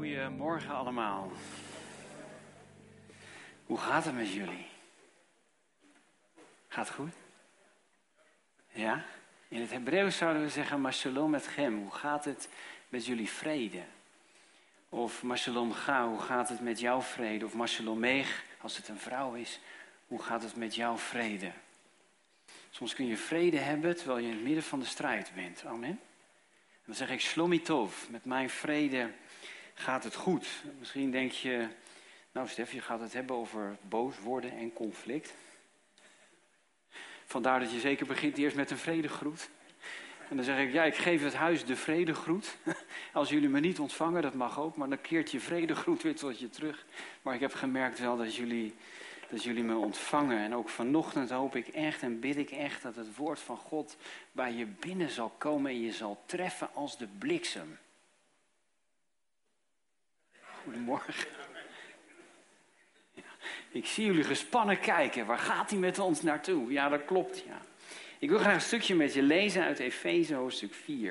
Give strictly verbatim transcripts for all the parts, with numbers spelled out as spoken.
Goedemorgen allemaal. Hoe gaat het met jullie? Gaat het goed? Ja? In het Hebreeuws zouden we zeggen, ma shalom etchem. Hoe gaat het met jullie vrede? Of ma shalom ga, hoe gaat het met jouw vrede? Of ma shalom meeg, als het een vrouw is, hoe gaat het met jouw vrede? Soms kun je vrede hebben terwijl je in het midden van de strijd bent. Amen. En dan zeg ik shlomi tov, met mijn vrede gaat het goed. Misschien denk je, nou Stef, je gaat het hebben over boos worden en conflict. Vandaar dat je zeker begint eerst met een vredegroet. En dan zeg ik, ja, ik geef het huis de vredegroet. Als jullie me niet ontvangen, dat mag ook, maar dan keert je vredegroet weer tot je terug. Maar ik heb gemerkt wel dat jullie, dat jullie me ontvangen. En ook vanochtend hoop ik echt en bid ik echt dat het woord van God bij je binnen zal komen en je zal treffen als de bliksem. Goedemorgen. Ja, ik zie jullie gespannen kijken. Waar gaat hij met ons naartoe? Ja, dat klopt, ja. Ik wil graag een stukje met je lezen uit Efeze hoofdstuk vier.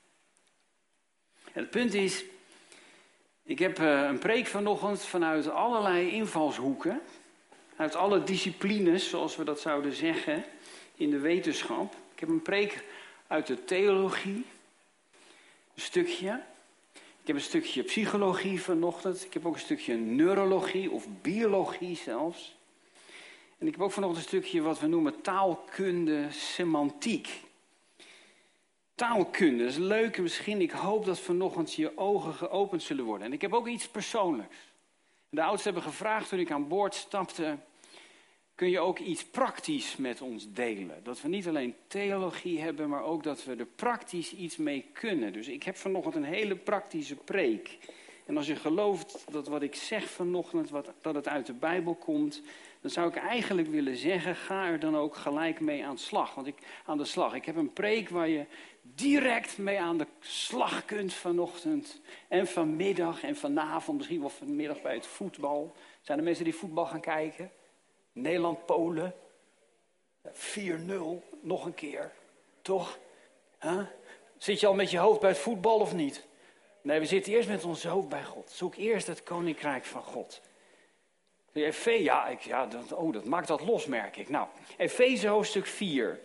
En het punt is, ik heb uh, een preek vanochtend vanuit allerlei invalshoeken. Uit alle disciplines, zoals we dat zouden zeggen, in de wetenschap. Ik heb een preek uit de theologie. Een stukje. Ik heb een stukje psychologie vanochtend. Ik heb ook een stukje neurologie of biologie zelfs. En ik heb ook vanochtend een stukje wat we noemen taalkunde, semantiek. Taalkunde, dat is leuk en misschien, ik hoop dat vanochtend je ogen geopend zullen worden. En ik heb ook iets persoonlijks. De oudsten hebben gevraagd toen ik aan boord stapte, kun je ook iets praktisch met ons delen? Dat we niet alleen theologie hebben, maar ook dat we er praktisch iets mee kunnen. Dus ik heb vanochtend een hele praktische preek. En als je gelooft dat wat ik zeg vanochtend, wat, dat het uit de Bijbel komt, dan zou ik eigenlijk willen zeggen, ga er dan ook gelijk mee aan de slag. Want ik, aan de slag. Ik heb een preek waar je direct mee aan de slag kunt vanochtend. En vanmiddag en vanavond, misschien wel vanmiddag bij het voetbal. Zijn er mensen die voetbal gaan kijken? Nederland-Polen. vier nul, nog een keer. Toch? Huh? Zit je al met je hoofd bij het voetbal of niet? Nee, we zitten eerst met ons hoofd bij God. Zoek eerst het koninkrijk van God. Efeze, ja, ik, ja dat, oh, dat maakt dat los, merk ik. Nou, Efeze hoofdstuk vier.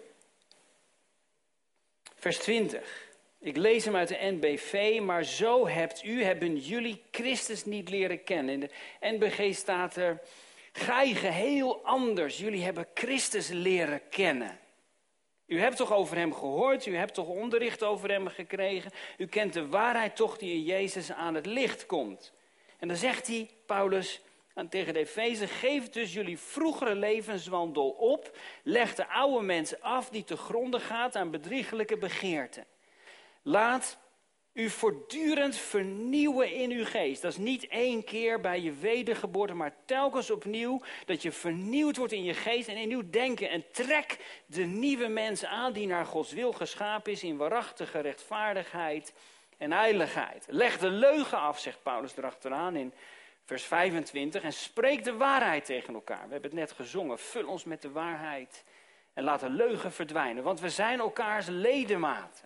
Vers twintig. Ik lees hem uit de N B V. Maar zo hebt u, hebben jullie Christus niet leren kennen. In de N B G staat er, gij geheel anders. Jullie hebben Christus leren kennen. U hebt toch over hem gehoord, u hebt toch onderricht over hem gekregen. U kent de waarheid toch die in Jezus aan het licht komt. En dan zegt hij, Paulus, aan tegen de Efeze, geef dus jullie vroegere levenswandel op. Leg de oude mens af die te gronde gaat aan bedriegelijke begeerten. Laat u voortdurend vernieuwen in uw geest. Dat is niet één keer bij je wedergeboorte, maar telkens opnieuw. Dat je vernieuwd wordt in je geest en in uw denken. En trek de nieuwe mens aan die naar Gods wil geschapen is in waarachtige rechtvaardigheid en heiligheid. Leg de leugen af, zegt Paulus erachteraan in vers vijfentwintig. En spreek de waarheid tegen elkaar. We hebben het net gezongen. Vul ons met de waarheid en laat de leugen verdwijnen. Want we zijn elkaars ledematen.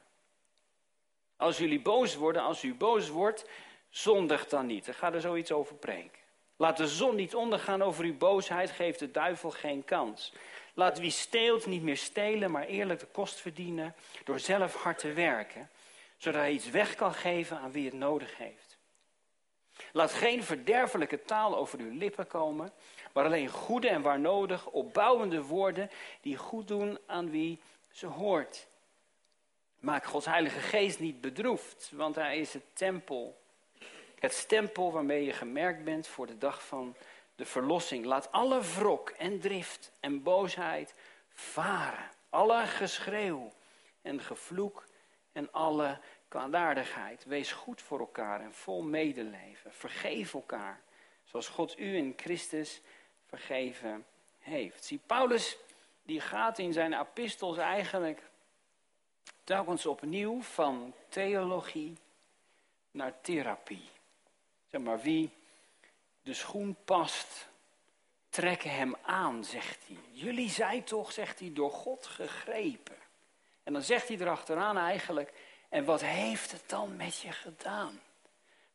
Als jullie boos worden, als u boos wordt, zondig dan niet. Ik ga er zoiets over preken. Laat de zon niet ondergaan over uw boosheid, geeft de duivel geen kans. Laat wie steelt niet meer stelen, maar eerlijk de kost verdienen door zelf hard te werken, zodat hij iets weg kan geven aan wie het nodig heeft. Laat geen verderfelijke taal over uw lippen komen, maar alleen goede en waar nodig opbouwende woorden die goed doen aan wie ze hoort. Maak Gods heilige geest niet bedroefd, want hij is het tempel. Het stempel waarmee je gemerkt bent voor de dag van de verlossing. Laat alle wrok en drift en boosheid varen. Alle geschreeuw en gevloek en alle kwaadaardigheid. Wees goed voor elkaar en vol medeleven. Vergeef elkaar, zoals God u in Christus vergeven heeft. Zie, Paulus die gaat in zijn epistels eigenlijk telkens opnieuw van theologie naar therapie. Zeg maar, wie de schoen past, trekken hem aan, zegt hij. Jullie zijn toch, zegt hij, door God gegrepen. En dan zegt hij erachteraan eigenlijk, en wat heeft het dan met je gedaan?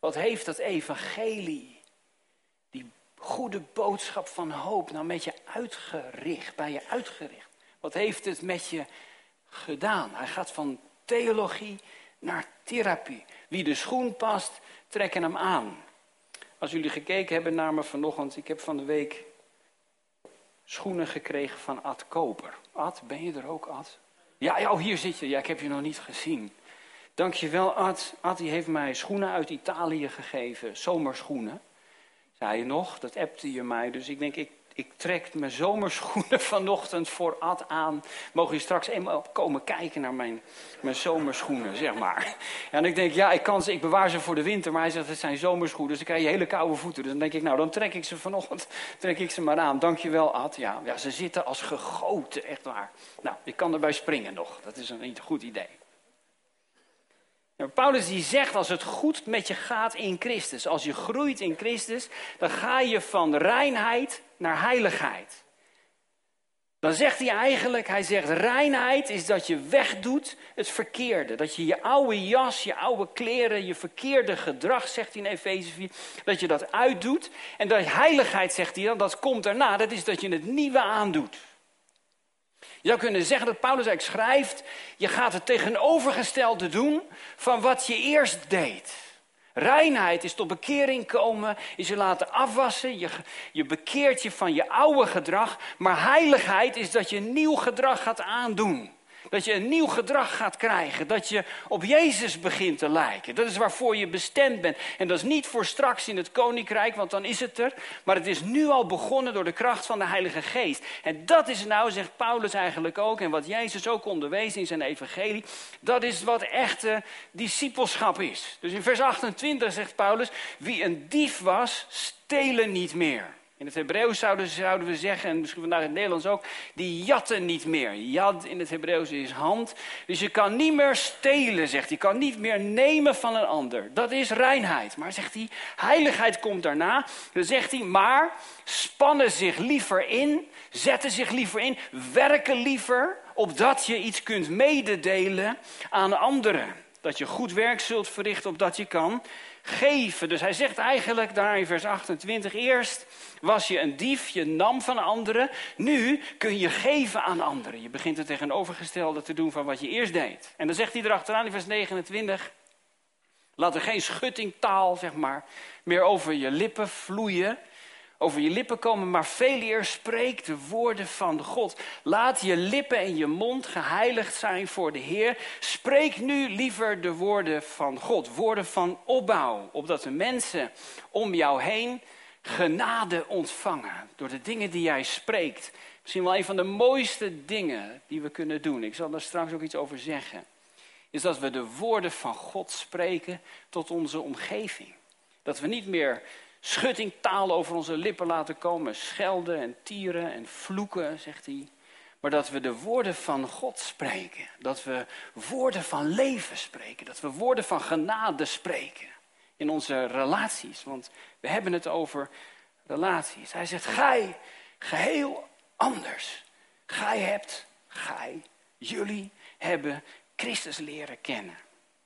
Wat heeft dat evangelie, die goede boodschap van hoop, nou met je uitgericht, bij je uitgericht? Wat heeft het met je gedaan? Hij gaat van theologie naar therapie. Wie de schoen past, trekken hem aan. Als jullie gekeken hebben naar me vanochtend, ik heb van de week schoenen gekregen van Ad Koper. Ad, ben je er ook, Ad? Ja, ja, oh, hier zit je. Ja, ik heb je nog niet gezien. Dankjewel, Ad. Ad die heeft mij schoenen uit Italië gegeven. Zomerschoenen. Zei je nog, dat appte je mij. Dus ik denk, ik, ik trek mijn zomerschoenen vanochtend voor Ad aan. Mogen je straks eenmaal komen kijken naar mijn, mijn zomerschoenen, zeg maar. En ik denk, ja, ik, kan ze, ik bewaar ze voor de winter. Maar hij zegt, het zijn zomerschoenen. Dus dan krijg je hele koude voeten. Dus dan denk ik, nou, dan trek ik ze vanochtend trek ik ze maar aan. Dankjewel, Ad. Ja, ja, ze zitten als gegoten, echt waar. Nou, ik kan erbij springen nog. Dat is een, een goed idee. Nou, Paulus die zegt, als het goed met je gaat in Christus, als je groeit in Christus, dan ga je van reinheid naar heiligheid. Dan zegt hij eigenlijk, hij zegt reinheid is dat je wegdoet het verkeerde. Dat je je oude jas, je oude kleren, je verkeerde gedrag, zegt hij in Efeze vier, dat je dat uitdoet. En dat heiligheid, zegt hij dan, dat komt daarna, dat is dat je het nieuwe aandoet. Je zou kunnen zeggen dat Paulus eigenlijk schrijft, je gaat het tegenovergestelde doen van wat je eerst deed. Reinheid is tot bekering komen, is je laten afwassen, je, je bekeert je van je oude gedrag. Maar heiligheid is dat je nieuw gedrag gaat aandoen. Dat je een nieuw gedrag gaat krijgen. Dat je op Jezus begint te lijken. Dat is waarvoor je bestemd bent. En dat is niet voor straks in het koninkrijk, want dan is het er. Maar het is nu al begonnen door de kracht van de Heilige Geest. En dat is nou, zegt Paulus eigenlijk ook, en wat Jezus ook onderwees in zijn evangelie. Dat is wat echte discipelschap is. Dus in vers achtentwintig zegt Paulus, wie een dief was, stelen niet meer. In het Hebreeuws zouden, zouden we zeggen, en misschien vandaag in het Nederlands ook, die jatten niet meer. Jad in het Hebreeuws is hand. Dus je kan niet meer stelen, zegt hij. Je kan niet meer nemen van een ander. Dat is reinheid. Maar zegt hij, heiligheid komt daarna. Dan zegt hij, maar spannen zich liever in, zetten zich liever in, werken liever, opdat je iets kunt mededelen aan anderen. Dat je goed werk zult verrichten, opdat je kan geven. Dus hij zegt eigenlijk daar in vers achtentwintig, eerst was je een dief, je nam van anderen. Nu kun je geven aan anderen. Je begint het tegenovergestelde te doen van wat je eerst deed. En dan zegt hij erachteraan in vers negenentwintig, laat er geen schuttingtaal, zeg maar, meer over je lippen vloeien. Over je lippen komen, maar veel eer spreek de woorden van God. Laat je lippen en je mond geheiligd zijn voor de Heer. Spreek nu liever de woorden van God. Woorden van opbouw. Opdat de mensen om jou heen genade ontvangen. Door de dingen die jij spreekt. Misschien wel een van de mooiste dingen die we kunnen doen. Ik zal daar straks ook iets over zeggen. Is dat we de woorden van God spreken tot onze omgeving. Dat we niet meer schuttingtaal over onze lippen laten komen. Schelden en tieren en vloeken, zegt hij. Maar dat we de woorden van God spreken. Dat we woorden van leven spreken. Dat we woorden van genade spreken. In onze relaties. Want we hebben het over relaties. Hij zegt, gij, geheel anders. Gij hebt, gij, jullie hebben Christus leren kennen.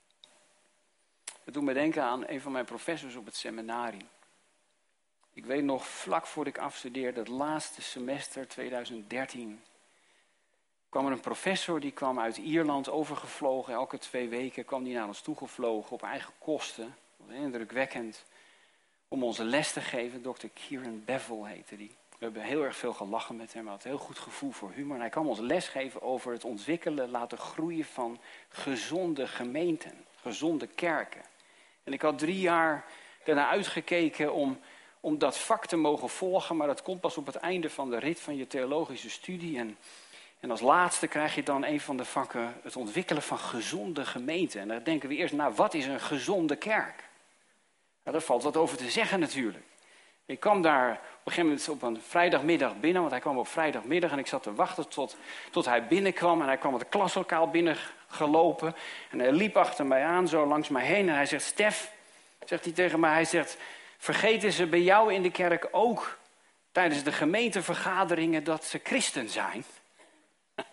Dat doet me denken aan een van mijn professors op het seminarium. Ik weet nog, vlak voordat ik afstudeerde, het laatste semester, twintig dertien... kwam er een professor, die kwam uit Ierland overgevlogen. Elke twee weken kwam die naar ons toegevlogen op eigen kosten. Dat was indrukwekkend. Om onze les te geven. dokter Kieran Bevel heette die. We hebben heel erg veel gelachen met hem. Hij had een heel goed gevoel voor humor. En hij kwam ons les geven over het ontwikkelen, laten groeien van gezonde gemeenten. Gezonde kerken. En ik had drie jaar daarna uitgekeken om... om dat vak te mogen volgen, maar dat komt pas op het einde van de rit van je theologische studie. En, en als laatste krijg je dan een van de vakken, het ontwikkelen van gezonde gemeenten. En dan denken we eerst, nou, wat is een gezonde kerk? Nou, daar valt wat over te zeggen natuurlijk. Ik kwam daar op een gegeven moment op een vrijdagmiddag binnen, want hij kwam op vrijdagmiddag en ik zat te wachten tot, tot hij binnenkwam. En hij kwam het klaslokaal binnengelopen en hij liep achter mij aan, zo langs mij heen. En hij zegt, Stef, zegt hij tegen mij, hij zegt... vergeten ze bij jou in de kerk ook tijdens de gemeentevergaderingen dat ze christen zijn?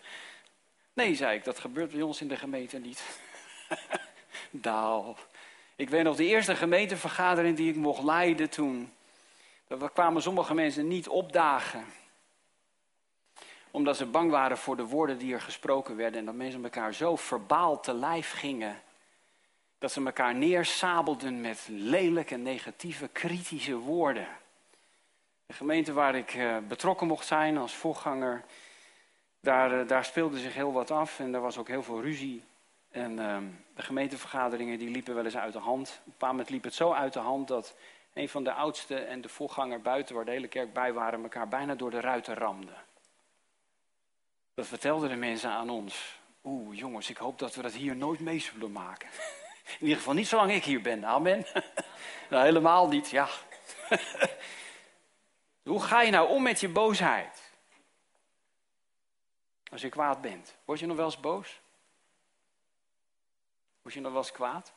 Nee, zei ik, dat gebeurt bij ons in de gemeente niet. Daal. Ik weet nog de eerste gemeentevergadering die ik mocht leiden toen. Daar kwamen sommige mensen niet opdagen. Omdat ze bang waren voor de woorden die er gesproken werden. En dat mensen elkaar zo verbaal te lijf gingen. Dat ze elkaar neersabelden met lelijke, negatieve, kritische woorden. De gemeente waar ik uh, betrokken mocht zijn als voorganger. Daar, uh, daar speelde zich heel wat af en er was ook heel veel ruzie. En uh, de gemeentevergaderingen die liepen wel eens uit de hand. Op een bepaald moment liep het zo uit de hand dat een van de oudsten en de voorganger buiten, waar de hele kerk bij waren, elkaar bijna door de ruiten ramden. Dat vertelden de mensen aan ons. Oeh, jongens, ik hoop dat we dat hier nooit mee zullen maken. In ieder geval niet zolang ik hier ben. Amen. Nou, helemaal niet, ja. Hoe ga je nou om met je boosheid? Als je kwaad bent. Word je nog wel eens boos? Word je nog wel eens kwaad?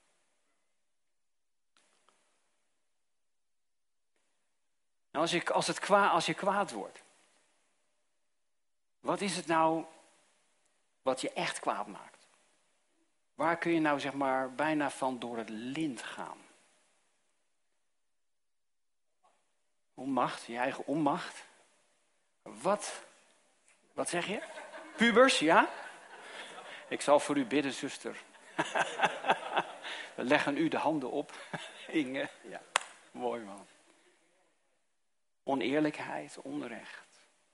Nou, als, je, als, het kwa, als je kwaad wordt. Wat is het nou wat je echt kwaad maakt? Waar kun je nou zeg maar bijna van door het lint gaan? Onmacht, je eigen onmacht. Wat? Wat zeg je? Pubers, ja? Ik zal voor u bidden, zuster. We leggen u de handen op. Inge, ja, mooi man. Oneerlijkheid, onrecht.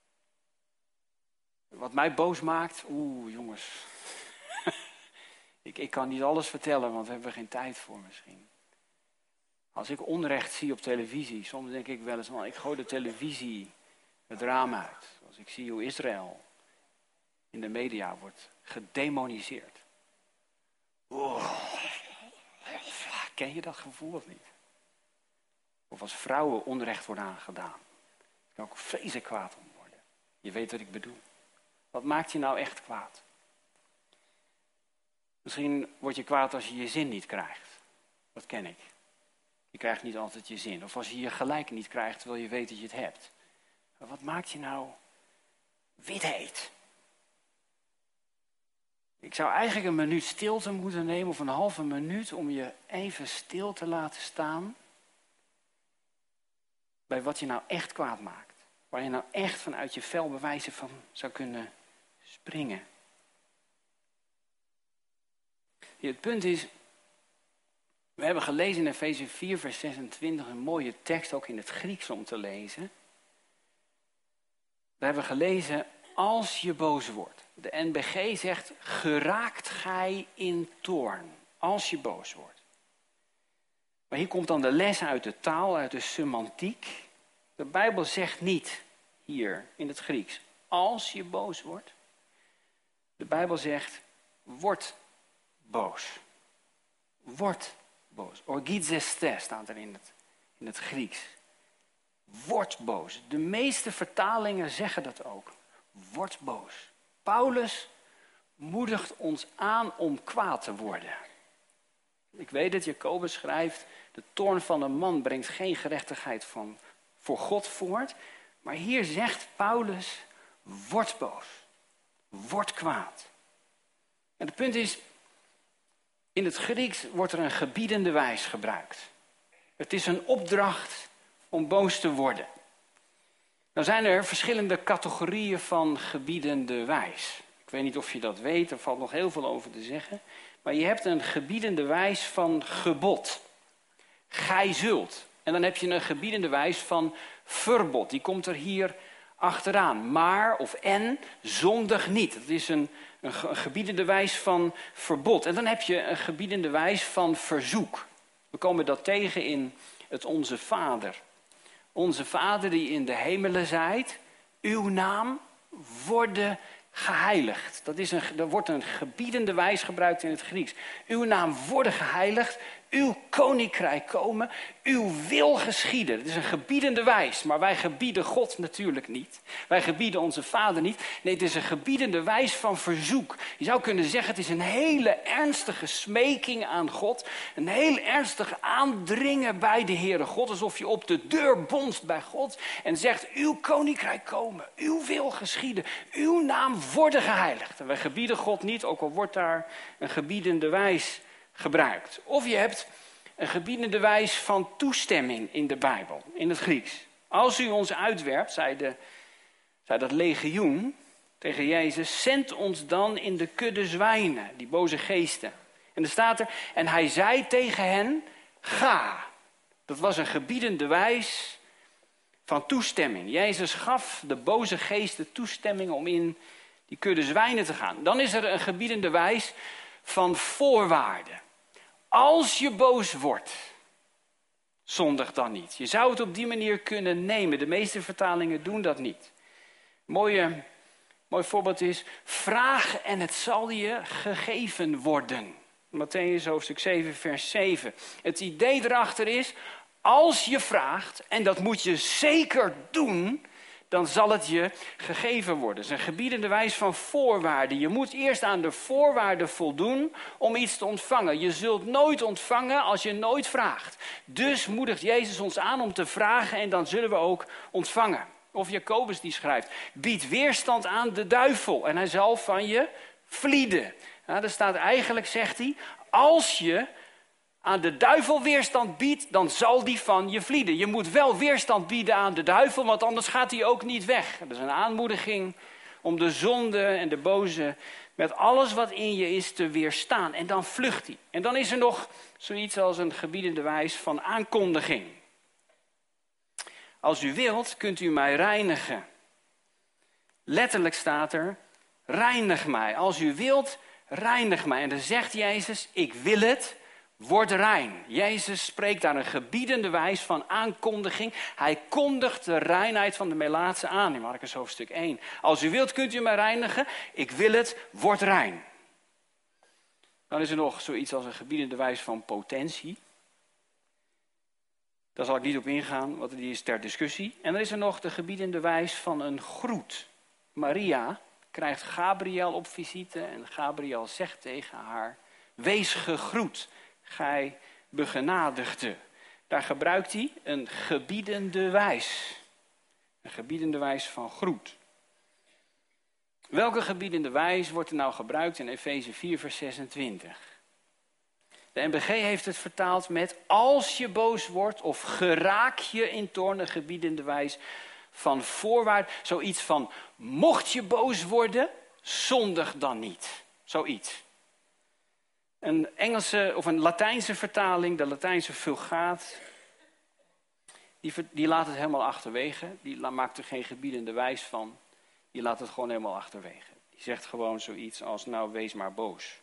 Wat mij boos maakt, oeh jongens. ik, ik kan niet alles vertellen, want we hebben geen tijd voor misschien. Als ik onrecht zie op televisie, soms denk ik wel eens, man, ik gooi de televisie het raam uit. Als ik zie hoe Israël in de media wordt gedemoniseerd. Oh, ken je dat gevoel of niet? Of als vrouwen onrecht worden aangedaan. Ik kan ook vreselijk kwaad om worden. Je weet wat ik bedoel. Wat maakt je nou echt kwaad? Misschien word je kwaad als je je zin niet krijgt. Dat ken ik. Je krijgt niet altijd je zin. Of als je je gelijk niet krijgt terwijl je weet dat je het hebt. Maar wat maakt je nou witheid? Ik zou eigenlijk een minuut stilte moeten nemen of een halve minuut om je even stil te laten staan bij wat je nou echt kwaad maakt. Waar je nou echt vanuit je vel bewijzen van zou kunnen springen. Ja, het punt is, we hebben gelezen in Efeze vier vers zesentwintig een mooie tekst ook in het Grieks om te lezen. Daar hebben we gelezen, als je boos wordt. De N B G zegt, geraakt gij in toorn. Als je boos wordt. Maar hier komt dan de les uit de taal, uit de semantiek. De Bijbel zegt niet hier in het Grieks, als je boos wordt. De Bijbel zegt, word boos. Word boos. Orgizeste staat er in het, in het Grieks. Word boos. De meeste vertalingen zeggen dat ook. Word boos. Paulus moedigt ons aan om kwaad te worden. Ik weet dat Jacobus schrijft, de toorn van een man brengt geen gerechtigheid van, voor God voort. Maar hier zegt Paulus, word boos. Word kwaad. En het punt is, in het Grieks wordt er een gebiedende wijs gebruikt. Het is een opdracht om boos te worden. Nou zijn er verschillende categorieën van gebiedende wijs. Ik weet niet of je dat weet, er valt nog heel veel over te zeggen. Maar je hebt een gebiedende wijs van gebod. Gij zult. En dan heb je een gebiedende wijs van verbod. Die komt er hier achteraan. Maar of en, zondig niet. Dat is een, een gebiedende wijs van verbod. En dan heb je een gebiedende wijs van verzoek. We komen dat tegen in het Onze Vader. Onze Vader die in de hemelen zijt, uw naam worden geheiligd. Dat is een, er wordt een gebiedende wijs gebruikt in het Grieks. Uw naam worden geheiligd, uw koninkrijk komen, uw wil geschieden. Het is een gebiedende wijs, maar wij gebieden God natuurlijk niet. Wij gebieden onze Vader niet. Nee, het is een gebiedende wijs van verzoek. Je zou kunnen zeggen, het is een hele ernstige smeking aan God. Een heel ernstig aandringen bij de Heere God. Alsof je op de deur bonst bij God en zegt, uw koninkrijk komen, uw wil geschieden, uw naam worden geheiligd. En wij gebieden God niet, ook al wordt daar een gebiedende wijs gebruikt. Of je hebt een gebiedende wijs van toestemming in de Bijbel, in het Grieks. Als u ons uitwerpt, zei, de, zei dat legioen tegen Jezus, zend ons dan in de kudde zwijnen, die boze geesten. En er staat er, en hij zei tegen hen, ga. Dat was een gebiedende wijs van toestemming. Jezus gaf de boze geesten toestemming om in die kudde zwijnen te gaan. Dan is er een gebiedende wijs van voorwaarden. Als je boos wordt, zondig dan niet. Je zou het op die manier kunnen nemen. De meeste vertalingen doen dat niet. Mooie, mooi voorbeeld is, vraag en het zal je gegeven worden. Mattheüs hoofdstuk zeven, vers zeven. Het idee erachter is, als je vraagt, en dat moet je zeker doen, dan zal het je gegeven worden. Het is een gebiedende wijs van voorwaarden. Je moet eerst aan de voorwaarden voldoen om iets te ontvangen. Je zult nooit ontvangen als je nooit vraagt. Dus moedigt Jezus ons aan om te vragen en dan zullen we ook ontvangen. Of Jacobus die schrijft, bied weerstand aan de duivel en hij zal van je vlieden. Nou, er staat eigenlijk, zegt hij, als je aan de duivel weerstand biedt, dan zal die van je vlieden. Je moet wel weerstand bieden aan de duivel, want anders gaat hij ook niet weg. Dat is een aanmoediging om de zonde en de boze met alles wat in je is te weerstaan. En dan vlucht hij. En dan is er nog zoiets als een gebiedende wijs van aankondiging. Als u wilt, kunt u mij reinigen. Letterlijk staat er, reinig mij. Als u wilt, reinig mij. En dan zegt Jezus, ik wil het, word rein. Jezus spreekt daar een gebiedende wijs van aankondiging. Hij kondigt de reinheid van de Melaatse aan in Markus hoofdstuk één. Als u wilt, kunt u mij reinigen. Ik wil het, word rein. Dan is er nog zoiets als een gebiedende wijs van potentie. Daar zal ik niet op ingaan, want die is ter discussie. En dan is er nog de gebiedende wijs van een groet. Maria krijgt Gabriel op visite en Gabriel zegt tegen haar, wees gegroet, gij begenadigde. Daar gebruikt hij een gebiedende wijs. Een gebiedende wijs van groet. Welke gebiedende wijs wordt er nou gebruikt in Efeze vier vers zesentwintig? De N B G heeft het vertaald met als je boos wordt of geraak je in toorn, een gebiedende wijs van voorwaarden. Zoiets van, mocht je boos worden, zondig dan niet. Zoiets. Een Engelse of een Latijnse vertaling, de Latijnse Vulgaat, die, die laat het helemaal achterwege. Die maakt er geen gebiedende wijs van. Die laat het gewoon helemaal achterwege. Die zegt gewoon zoiets als, nou wees maar boos.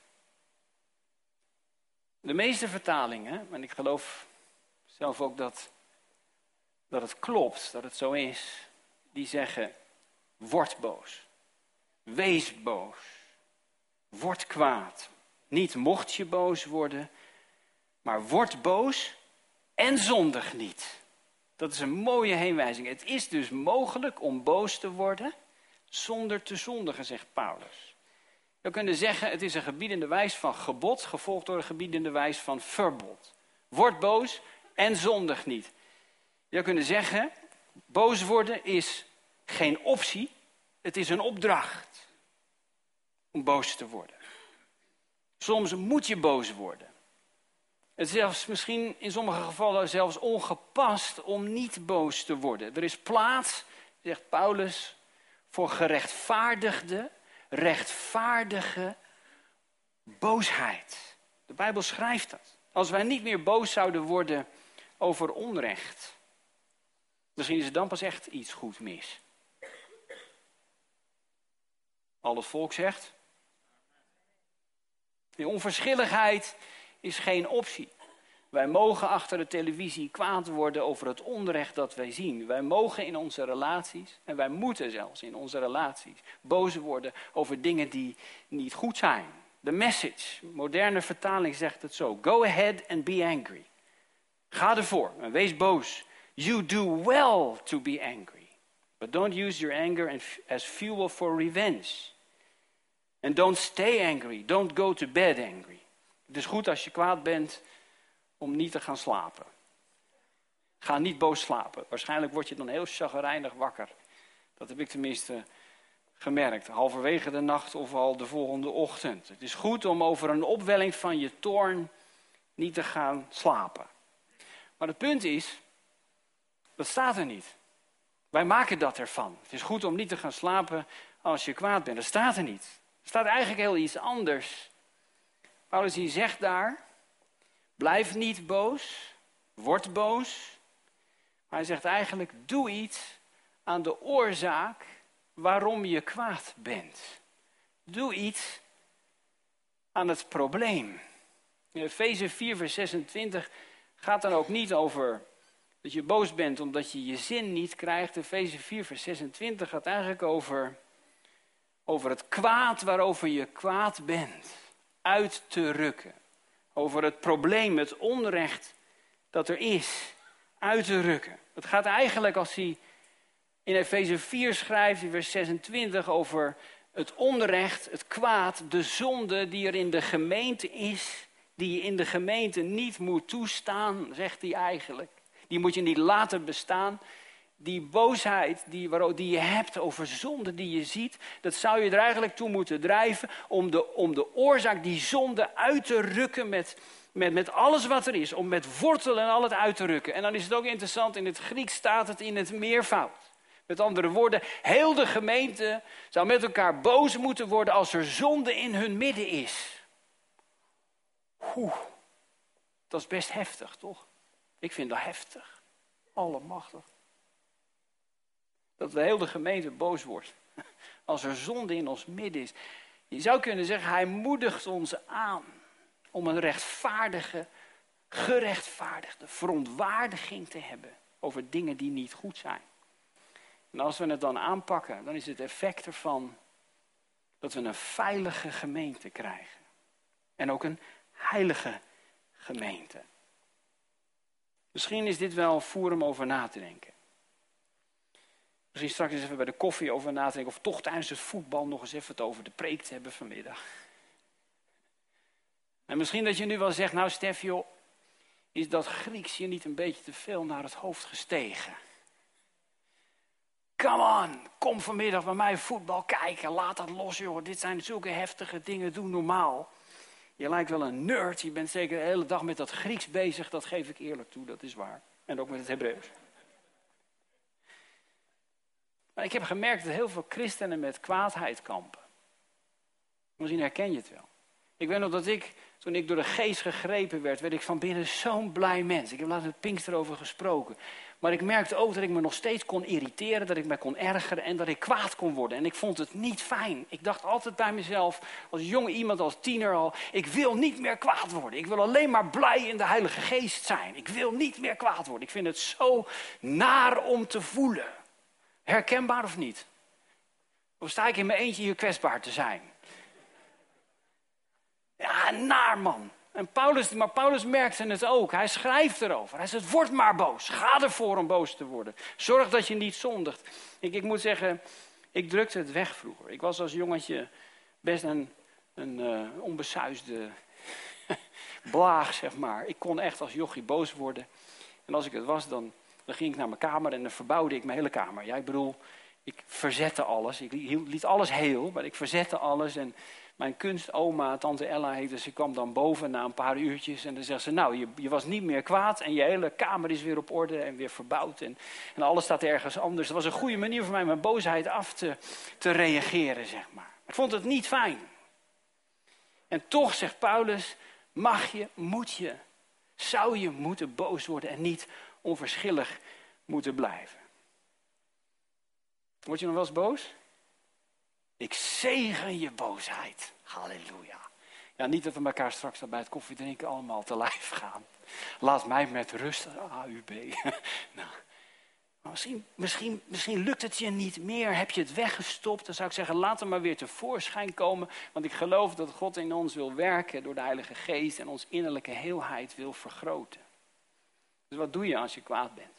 De meeste vertalingen, en ik geloof zelf ook dat, dat het klopt, dat het zo is, die zeggen, word boos, wees boos, word kwaad. Niet mocht je boos worden, maar word boos en zondig niet. Dat is een mooie heenwijzing. Het is dus mogelijk om boos te worden zonder te zondigen, zegt Paulus. We kunnen zeggen, het is een gebiedende wijs van gebod, gevolgd door een gebiedende wijs van verbod. Word boos en zondig niet. Je zou kunnen zeggen, boos worden is geen optie, het is een opdracht om boos te worden. Soms moet je boos worden. Het is zelfs misschien in sommige gevallen zelfs ongepast om niet boos te worden. Er is plaats, zegt Paulus, voor gerechtvaardigde, rechtvaardige boosheid. De Bijbel schrijft dat. Als wij niet meer boos zouden worden over onrecht, misschien is het dan pas echt iets goed mis. Al het volk zegt, die onverschilligheid is geen optie. Wij mogen achter de televisie kwaad worden over het onrecht dat wij zien. Wij mogen in onze relaties, en wij moeten zelfs in onze relaties, boos worden over dingen die niet goed zijn. The Message, moderne vertaling zegt het zo. Go ahead and be angry. Ga ervoor en wees boos. You do well to be angry. But don't use your anger as fuel for revenge. And don't stay angry. Don't go to bed angry. Het is goed als je kwaad bent om niet te gaan slapen. Ga niet boos slapen. Waarschijnlijk word je dan heel chagrijnig wakker. Dat heb ik tenminste gemerkt. Halverwege de nacht of al de volgende ochtend. Het is goed om over een opwelling van je toorn niet te gaan slapen. Maar het punt is, dat staat er niet. Wij maken dat ervan. Het is goed om niet te gaan slapen als je kwaad bent. Dat staat er niet. Er staat eigenlijk heel iets anders. Paulus die zegt daar, blijf niet boos, word boos. Maar hij zegt eigenlijk, doe iets aan de oorzaak waarom je kwaad bent. Doe iets aan het probleem. In Efeze vier vers zesentwintig gaat dan ook niet over dat je boos bent omdat je je zin niet krijgt. Efeze vier vers zesentwintig gaat eigenlijk over, over het kwaad waarover je kwaad bent. Uit te rukken. Over het probleem, het onrecht dat er is. Uit te rukken. Het gaat eigenlijk, als hij in Efeze vier schrijft, in vers zesentwintig, over het onrecht, het kwaad, de zonde die er in de gemeente is, die je in de gemeente niet moet toestaan, zegt hij eigenlijk. Die moet je niet laten bestaan. Die boosheid die, die je hebt over zonde die je ziet, dat zou je er eigenlijk toe moeten drijven om de, om de oorzaak, die zonde, uit te rukken met, met, met alles wat er is. Om met wortel en al het uit te rukken. En dan is het ook interessant, in het Grieks staat het in het meervoud. Met andere woorden, heel de gemeente zou met elkaar boos moeten worden als er zonde in hun midden is. Oeh, dat is best heftig, toch? Ik vind dat heftig. Allemachtig. Dat de hele gemeente boos wordt als er zonde in ons midden is. Je zou kunnen zeggen, hij moedigt ons aan om een rechtvaardige, gerechtvaardigde verontwaardiging te hebben over dingen die niet goed zijn. En als we het dan aanpakken, dan is het effect ervan dat we een veilige gemeente krijgen. En ook een heilige gemeente. Misschien is dit wel voer om over na te denken. Misschien straks eens even bij de koffie over na te denken. Of toch tijdens het voetbal nog eens even het over de preek te hebben vanmiddag. En misschien dat je nu wel zegt, nou Stef joh, is dat Grieks je niet een beetje te veel naar het hoofd gestegen? Come on, kom vanmiddag bij mij voetbal kijken. Laat dat los joh, dit zijn zulke heftige dingen, doe normaal. Je lijkt wel een nerd, je bent zeker de hele dag met dat Grieks bezig. Dat geef ik eerlijk toe, dat is waar. En ook met het Hebreeuws. Maar ik heb gemerkt dat heel veel christenen met kwaadheid kampen. Misschien herken je het wel. Ik weet nog dat ik, toen ik door de geest gegrepen werd, werd ik van binnen zo'n blij mens. Ik heb laatst met Pinkster over gesproken. Maar ik merkte ook dat ik me nog steeds kon irriteren, dat ik me kon ergeren en dat ik kwaad kon worden. En ik vond het niet fijn. Ik dacht altijd bij mezelf, als jonge iemand, als tiener al, ik wil niet meer kwaad worden. Ik wil alleen maar blij in de Heilige Geest zijn. Ik wil niet meer kwaad worden. Ik vind het zo naar om te voelen. Herkenbaar of niet? Of sta ik in mijn eentje hier kwetsbaar te zijn? Ja, naar man. En Paulus, maar Paulus merkte het ook. Hij schrijft erover. Hij zegt, word maar boos. Ga ervoor om boos te worden. Zorg dat je niet zondigt. Ik, ik moet zeggen, ik drukte het weg vroeger. Ik was als jongetje best een, een uh, onbesuisde blaag, zeg maar. Ik kon echt als jochie boos worden. En als ik het was, dan, dan ging ik naar mijn kamer en dan verbouwde ik mijn hele kamer. Ja, ik bedoel, ik verzette alles. Ik liet alles heel, maar ik verzette alles. En mijn kunstoma, tante Ella heette, ze kwam dan boven na een paar uurtjes. En dan zegt ze, nou, je, je was niet meer kwaad. En je hele kamer is weer op orde en weer verbouwd. En, en alles staat ergens anders. Dat was een goede manier voor mij mijn boosheid af te, te reageren, zeg maar. Ik vond het niet fijn. En toch, zegt Paulus, mag je, moet je, zou je moeten boos worden en niet onverschillig moeten blijven. Word je nog wel eens boos? Ik zegen je boosheid. Halleluja. Ja, niet dat we elkaar straks bij het koffiedrinken allemaal te lijf gaan. Laat mij met rust. A U B. Nou, maar misschien, misschien, misschien lukt het je niet meer. Heb je het weggestopt? Dan zou ik zeggen, laat hem maar weer tevoorschijn komen. Want ik geloof dat God in ons wil werken door de Heilige Geest en ons innerlijke heelheid wil vergroten. Dus wat doe je als je kwaad bent?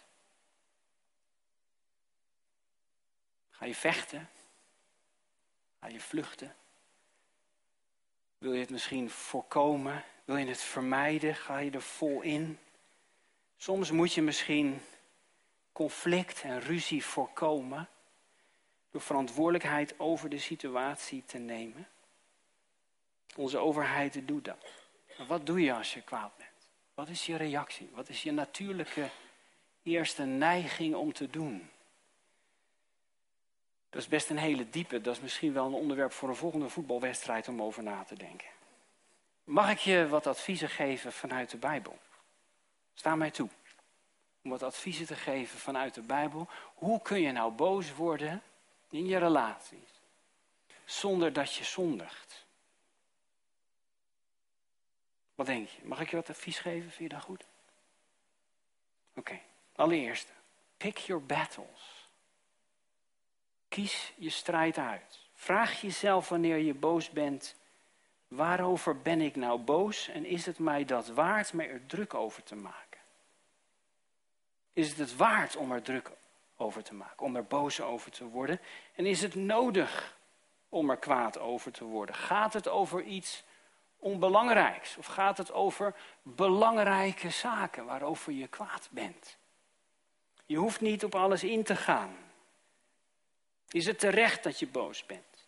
Ga je vechten? Ga je vluchten? Wil je het misschien voorkomen? Wil je het vermijden? Ga je er vol in? Soms moet je misschien conflict en ruzie voorkomen door verantwoordelijkheid over de situatie te nemen. Onze overheid doet dat. Maar wat doe je als je kwaad bent? Wat is je reactie? Wat is je natuurlijke eerste neiging om te doen? Dat is best een hele diepe. Dat is misschien wel een onderwerp voor een volgende voetbalwedstrijd om over na te denken. Mag ik je wat adviezen geven vanuit de Bijbel? Sta mij toe om wat adviezen te geven vanuit de Bijbel. Hoe kun je nou boos worden in je relaties zonder dat je zondigt? Wat denk je? Mag ik je wat advies geven? Vind je dat goed? Oké, okay. Allereerst, pick your battles. Kies je strijd uit. Vraag jezelf wanneer je boos bent, waarover ben ik nou boos en is het mij dat waard me er druk over te maken? Is het het waard om er druk over te maken, om er boos over te worden? En is het nodig om er kwaad over te worden? Gaat het over iets onbelangrijks of gaat het over belangrijke zaken waarover je kwaad bent? Je hoeft niet op alles in te gaan. Is het terecht dat je boos bent?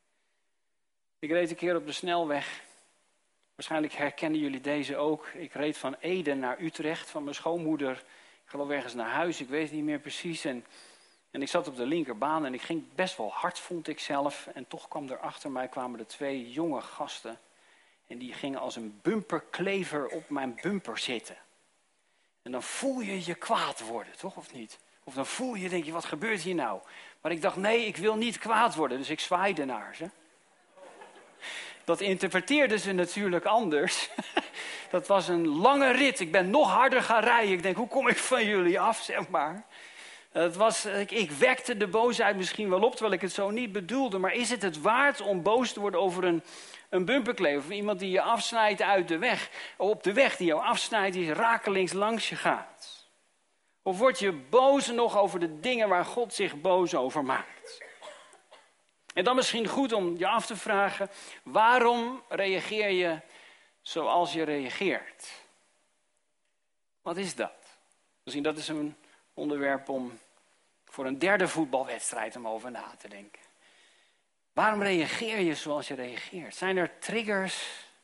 Ik reed een keer op de snelweg. Waarschijnlijk herkennen jullie deze ook. Ik reed van Ede naar Utrecht, van mijn schoonmoeder. Ik geloof ergens naar huis, ik weet het niet meer precies. En, en ik zat op de linkerbaan en ik ging best wel hard, vond ik zelf. En toch kwam er achter mij kwamen er twee jonge gasten. En die gingen als een bumperklever op mijn bumper zitten. En dan voel je je kwaad worden, toch of niet? Of dan voel je, denk je, wat gebeurt hier nou? Maar ik dacht, nee, ik wil niet kwaad worden. Dus ik zwaaide naar ze. Dat interpreteerden ze natuurlijk anders. Dat was een lange rit. Ik ben nog harder gaan rijden. Ik denk, hoe kom ik van jullie af, zeg maar. Het was, ik, ik wekte de boosheid misschien wel op, terwijl ik het zo niet bedoelde. Maar is het het waard om boos te worden over een, een bumperklever? Of iemand die je afsnijdt uit de weg. Op de weg die jou afsnijdt, die rakelings langs je gaat. Of word je boos nog over de dingen waar God zich boos over maakt? En dan misschien goed om je af te vragen, waarom reageer je zoals je reageert? Wat is dat? Misschien dat is een onderwerp om voor een derde voetbalwedstrijd om over na te denken. Waarom reageer je zoals je reageert? Zijn er triggers?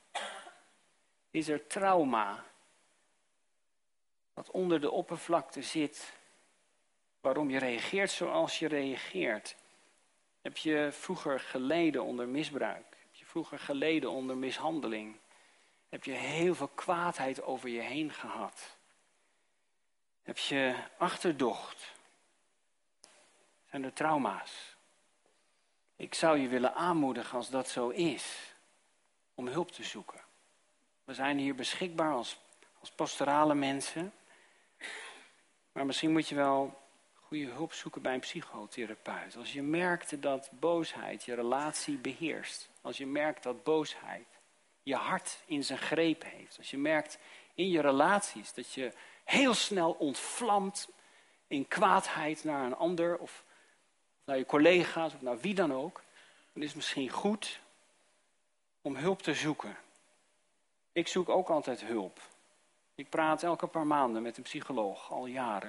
Is er trauma wat onder de oppervlakte zit, waarom je reageert zoals je reageert? Heb je vroeger geleden onder misbruik? Heb je vroeger geleden onder mishandeling? Heb je heel veel kwaadheid over je heen gehad? Heb je achterdocht? Zijn er trauma's? Ik zou je willen aanmoedigen als dat zo is, om hulp te zoeken. We zijn hier beschikbaar als, als pastorale mensen. Maar misschien moet je wel goede hulp zoeken bij een psychotherapeut. Als je merkt dat boosheid je relatie beheerst. Als je merkt dat boosheid je hart in zijn greep heeft. Als je merkt in je relaties dat je heel snel ontvlamt in kwaadheid naar een ander. Of naar je collega's of naar wie dan ook. Dan is het misschien goed om hulp te zoeken. Ik zoek ook altijd hulp. Ik praat elke paar maanden met een psycholoog, al jaren.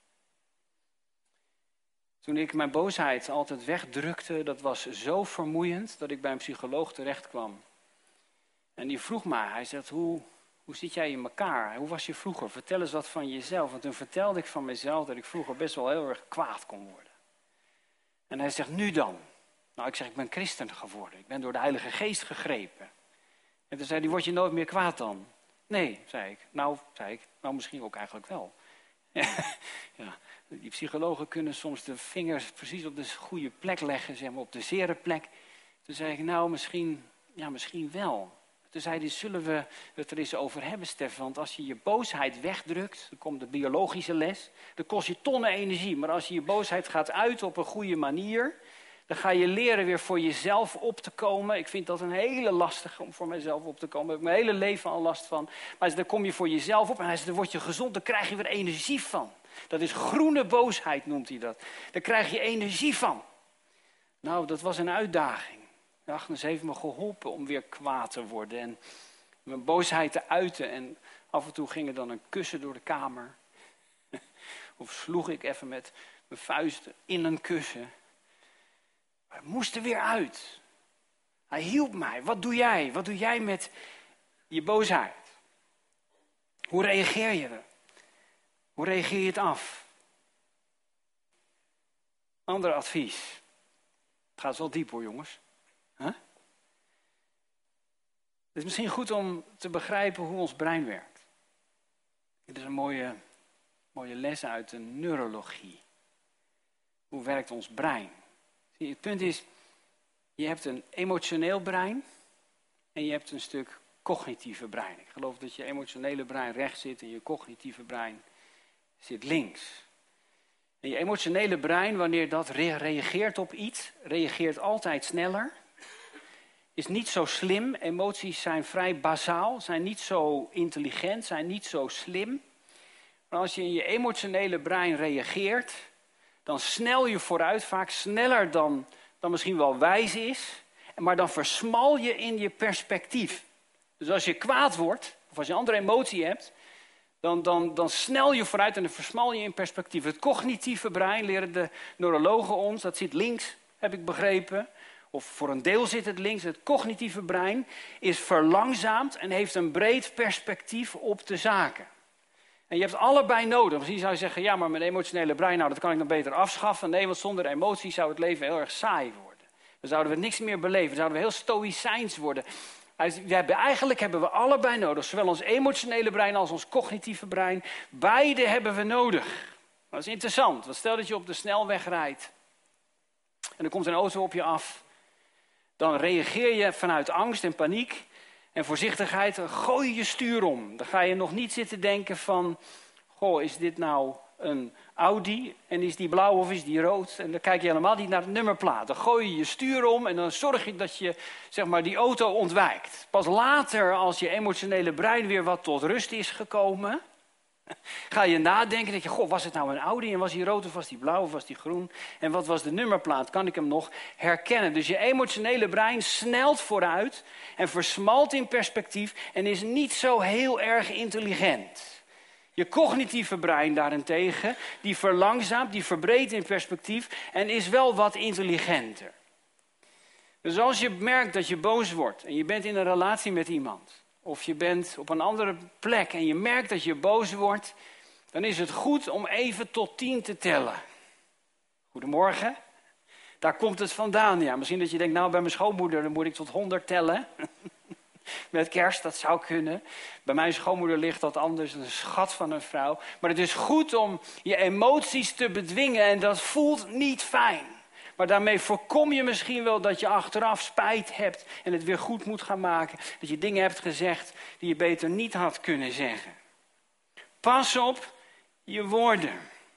Toen ik mijn boosheid altijd wegdrukte, dat was zo vermoeiend dat ik bij een psycholoog terecht kwam. En die vroeg mij, hij zegt, hoe, hoe zit jij in elkaar? Hoe was je vroeger? Vertel eens wat van jezelf. Want toen vertelde ik van mezelf dat ik vroeger best wel heel erg kwaad kon worden. En hij zegt, nu dan? Nou, ik zeg, ik ben christen geworden. Ik ben door de Heilige Geest gegrepen. En toen zei hij, word je nooit meer kwaad dan? Nee, zei ik. Nou, zei ik, nou misschien ook eigenlijk wel. Ja, die psychologen kunnen soms de vingers precies op de goede plek leggen, zeg maar, op de zere plek. Toen zei ik, nou misschien, ja, misschien wel. Toen zei hij, zullen we het er eens over hebben, Stef? Want als je je boosheid wegdrukt, dan komt de biologische les, dan kost je tonnen energie. Maar als je je boosheid gaat uiten op een goede manier, dan ga je leren weer voor jezelf op te komen. Ik vind dat een hele lastige om voor mezelf op te komen. Daar heb ik mijn hele leven al last van. Maar dan kom je voor jezelf op en hij zegt, dan word je gezond, dan krijg je weer energie van. Dat is groene boosheid, noemt hij dat. Daar krijg je energie van. Nou, dat was een uitdaging. Agnes heeft me geholpen om weer kwaad te worden en mijn boosheid te uiten. En af en toe ging er dan een kussen door de kamer. Of sloeg ik even met mijn vuisten in een kussen. Maar het moest er weer uit. Hij hielp mij. Wat doe jij? Wat doe jij met je boosheid? Hoe reageer je? Hoe reageer je het af? Ander advies. Het gaat wel diep hoor, jongens. Huh? Het is misschien goed om te begrijpen hoe ons brein werkt. Dit is een mooie, mooie les uit de neurologie. Hoe werkt ons brein? Zie, het punt is, je hebt een emotioneel brein en je hebt een stuk cognitieve brein. Ik geloof dat je emotionele brein rechts zit en je cognitieve brein zit links. En je emotionele brein, wanneer dat re- reageert op iets, reageert altijd sneller. Is niet zo slim. Emoties zijn vrij basaal, zijn niet zo intelligent, zijn niet zo slim. Maar als je in je emotionele brein reageert, dan snel je vooruit, vaak sneller dan, dan misschien wel wijs is. Maar dan versmal je in je perspectief. Dus als je kwaad wordt, of als je een andere emotie hebt, dan, dan, dan snel je vooruit en dan versmal je in perspectief. Het cognitieve brein, leren de neurologen ons, dat zit links, heb ik begrepen. Of voor een deel zit het links. Het cognitieve brein is verlangzaamd en heeft een breed perspectief op de zaken. En je hebt allebei nodig. Misschien zou je zeggen, ja, maar mijn emotionele brein, nou, dat kan ik dan beter afschaffen. Nee, want zonder emotie zou het leven heel erg saai worden. Dan zouden we niks meer beleven. Dan zouden we heel stoïcijns worden. We hebben, eigenlijk hebben we allebei nodig. Zowel ons emotionele brein als ons cognitieve brein. Beide hebben we nodig. Dat is interessant. Want stel dat je op de snelweg rijdt. En er komt een auto op je af. Dan reageer je vanuit angst en paniek en voorzichtigheid. Dan gooi je je stuur om. Dan ga je nog niet zitten denken van, goh, is dit nou een Audi? En is die blauw of is die rood? En dan kijk je helemaal niet naar het nummerplaat. Dan gooi je je stuur om en dan zorg je dat je, zeg maar, die auto ontwijkt. Pas later, als je emotionele brein weer wat tot rust is gekomen, ga je nadenken, denk je, goh, was het nou een Audi en was die rood of was die blauw of was die groen? En wat was de nummerplaat? Kan ik hem nog herkennen? Dus je emotionele brein snelt vooruit en versmalt in perspectief en is niet zo heel erg intelligent. Je cognitieve brein daarentegen, die verlangzaamt, die verbreedt in perspectief en is wel wat intelligenter. Dus als je merkt dat je boos wordt en je bent in een relatie met iemand, of je bent op een andere plek en je merkt dat je boos wordt, dan is het goed om even tot tien te tellen. Goedemorgen. Daar komt het vandaan. Ja, misschien dat je denkt, nou bij mijn schoonmoeder dan moet ik tot honderd tellen. Met kerst, dat zou kunnen. Bij mijn schoonmoeder ligt dat anders, een schat van een vrouw. Maar het is goed om je emoties te bedwingen en dat voelt niet fijn. Maar daarmee voorkom je misschien wel dat je achteraf spijt hebt en het weer goed moet gaan maken. Dat je dingen hebt gezegd die je beter niet had kunnen zeggen. Pas op je woorden.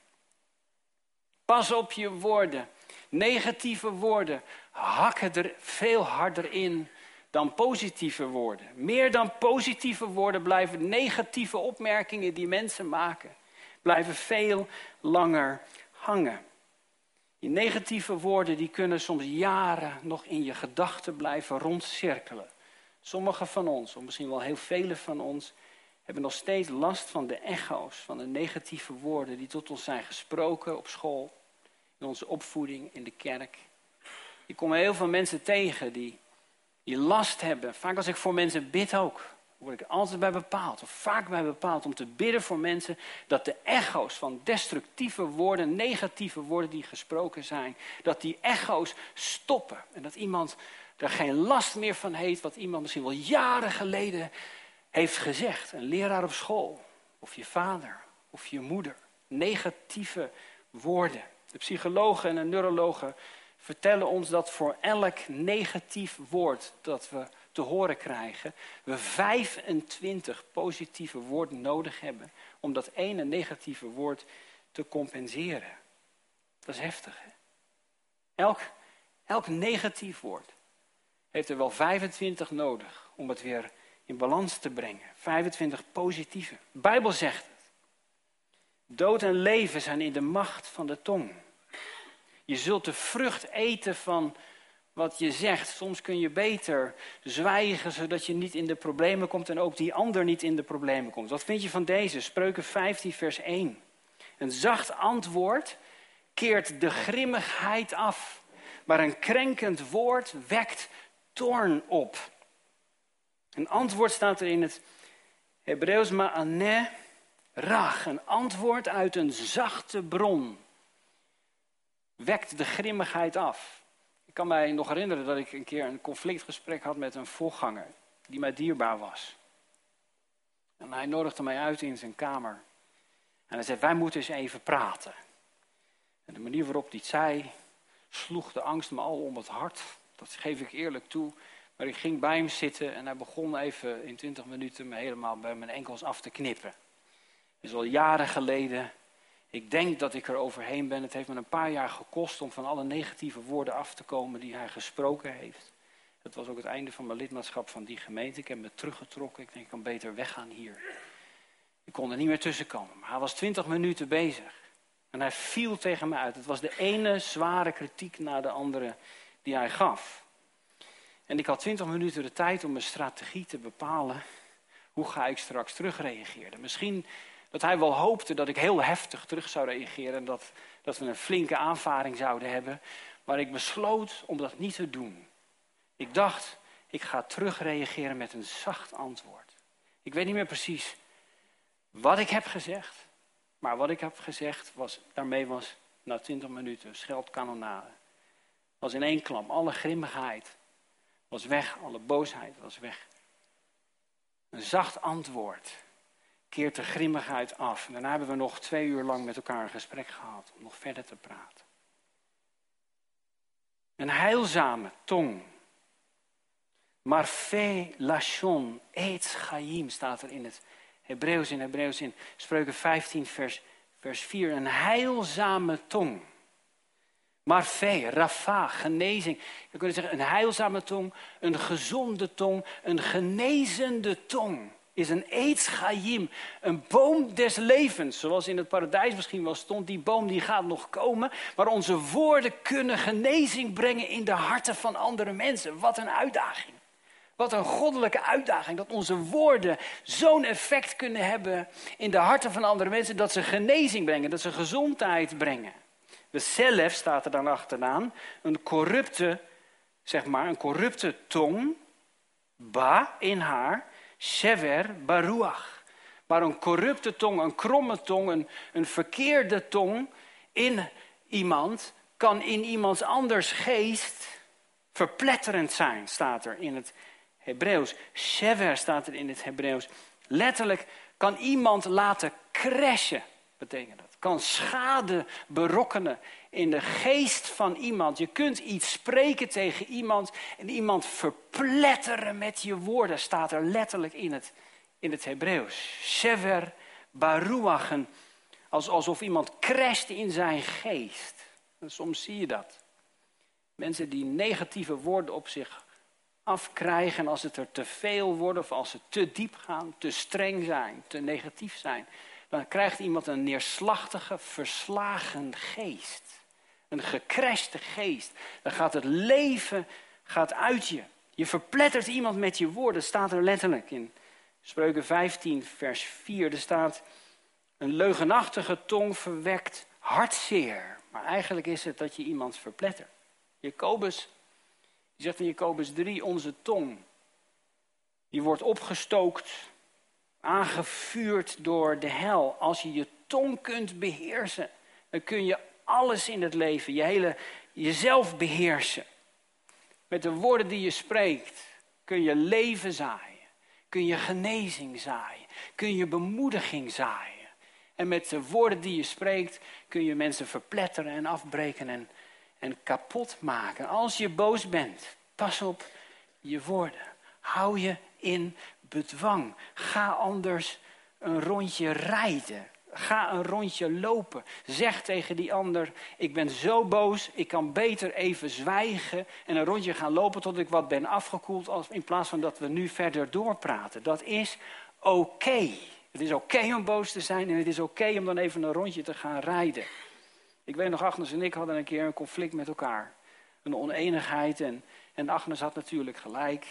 Pas op je woorden. Negatieve woorden hakken er veel harder in dan positieve woorden. Meer dan positieve woorden blijven negatieve opmerkingen die mensen maken, blijven veel langer hangen. Die negatieve woorden die kunnen soms jaren nog in je gedachten blijven rondcirkelen. Sommigen van ons, of misschien wel heel velen van ons, hebben nog steeds last van de echo's, van de negatieve woorden die tot ons zijn gesproken op school, in onze opvoeding, in de kerk. Ik kom heel veel mensen tegen die, die last hebben. Vaak als ik voor mensen bid ook, word ik altijd bij bepaald, of vaak bij bepaald om te bidden voor mensen, dat de echo's van destructieve woorden, negatieve woorden die gesproken zijn, dat die echo's stoppen. En dat iemand er geen last meer van heeft, wat iemand misschien wel jaren geleden heeft gezegd. Een leraar op school, of je vader, of je moeder. Negatieve woorden. De psychologen en de neurologen vertellen ons dat voor elk negatief woord dat we te horen krijgen, we vijfentwintig positieve woorden nodig hebben om dat ene negatieve woord te compenseren. Dat is heftig, hè? Elk, elk negatief woord heeft er wel vijfentwintig nodig om het weer in balans te brengen. vijfentwintig positieve. De Bijbel zegt het. Dood en leven zijn in de macht van de tong. Je zult de vrucht eten van wat je zegt. Soms kun je beter zwijgen, zodat je niet in de problemen komt en ook die ander niet in de problemen komt. Wat vind je van deze? Spreuken vijftien vers één. Een zacht antwoord keert de grimmigheid af, maar een krenkend woord wekt toorn op. Een antwoord staat er in het Hebreeuws ma'aneh rach, een antwoord uit een zachte bron, wekt de grimmigheid af. Ik kan mij nog herinneren dat ik een keer een conflictgesprek had met een voorganger die mij dierbaar was. En hij nodigde mij uit in zijn kamer. En hij zei, wij moeten eens even praten. En de manier waarop hij het zei, sloeg de angst me al om het hart. Dat geef ik eerlijk toe. Maar ik ging bij hem zitten en hij begon even in twintig minuten me helemaal bij mijn enkels af te knippen. Dat is al jaren geleden. Ik denk dat ik er overheen ben. Het heeft me een paar jaar gekost om van alle negatieve woorden af te komen die hij gesproken heeft. Dat was ook het einde van mijn lidmaatschap van die gemeente. Ik heb me teruggetrokken. Ik denk, ik kan beter weggaan hier. Ik kon er niet meer tussenkomen. Maar hij was twintig minuten bezig. En hij viel tegen me uit. Het was de ene zware kritiek na de andere die hij gaf. En ik had twintig minuten de tijd om een strategie te bepalen. Hoe ga ik straks terugreageren? Misschien dat hij wel hoopte dat ik heel heftig terug zou reageren. En dat, dat we een flinke aanvaring zouden hebben. Maar ik besloot om dat niet te doen. Ik dacht, ik ga terugreageren met een zacht antwoord. Ik weet niet meer precies wat ik heb gezegd. Maar wat ik heb gezegd, was, daarmee was na twintig minuten scheldkanonade. Was in één klap, alle grimmigheid was weg, alle boosheid was weg. Een zacht antwoord keert de grimmigheid af. En daarna hebben we nog twee uur lang met elkaar een gesprek gehad om nog verder te praten. Een heilzame tong. Marfe lashon etz chaim staat er in het Hebreeuws, in Hebreeuws in Spreuken vijftien vers, vers vier. Een heilzame tong. Marfe, rafa, genezing. Je kunt zeggen een heilzame tong, een gezonde tong, een genezende tong. Is een etz chaim, een boom des levens. Zoals in het paradijs misschien wel stond, die boom die gaat nog komen. Maar onze woorden kunnen genezing brengen in de harten van andere mensen. Wat een uitdaging. Wat een goddelijke uitdaging, dat onze woorden zo'n effect kunnen hebben in de harten van andere mensen, dat ze genezing brengen, dat ze gezondheid brengen. De zelf staat er dan achteraan, een corrupte, zeg maar, een corrupte tong, ba, in haar, shever, baruach. Maar een corrupte tong, een kromme tong, een, een verkeerde tong in iemand, kan in iemands anders geest verpletterend zijn, staat er in het Hebreeuws. Shever staat er in het Hebreeuws. Letterlijk kan iemand laten crashen, betekent dat. Kan schade berokkenen in de geest van iemand. Je kunt iets spreken tegen iemand en iemand verpletteren met je woorden, staat er letterlijk in het, in het Hebreeuws. Shever baruachen, als, alsof iemand crasht in zijn geest. En soms zie je dat. Mensen die negatieve woorden op zich afkrijgen als het er te veel wordt of als ze te diep gaan, te streng zijn, te negatief zijn. Dan krijgt iemand een neerslachtige, verslagen geest. Een gecrashte geest. Dan gaat het leven gaat uit je. Je verplettert iemand met je woorden, staat er letterlijk in Spreuken vijftien vers vier. Er staat, een leugenachtige tong verwekt hartzeer. Maar eigenlijk is het dat je iemand verplettert. Jacobus Die zegt in Jacobus drie, onze tong, die wordt opgestookt, aangevuurd door de hel. Als je je tong kunt beheersen, dan kun je alles in het leven, je hele, jezelf beheersen. Met de woorden die je spreekt, kun je leven zaaien, kun je genezing zaaien, kun je bemoediging zaaien. En met de woorden die je spreekt, kun je mensen verpletteren en afbreken en En kapot maken. Als je boos bent, pas op je woorden. Hou je in bedwang. Ga anders een rondje rijden. Ga een rondje lopen. Zeg tegen die ander, ik ben zo boos, ik kan beter even zwijgen en een rondje gaan lopen tot ik wat ben afgekoeld, als, in plaats van dat we nu verder doorpraten. Dat is oké. Okay. Het is oké okay om boos te zijn en het is oké okay om dan even een rondje te gaan rijden. Ik weet nog, Agnes en ik hadden een keer een conflict met elkaar. Een oneenigheid en, en Agnes had natuurlijk gelijk.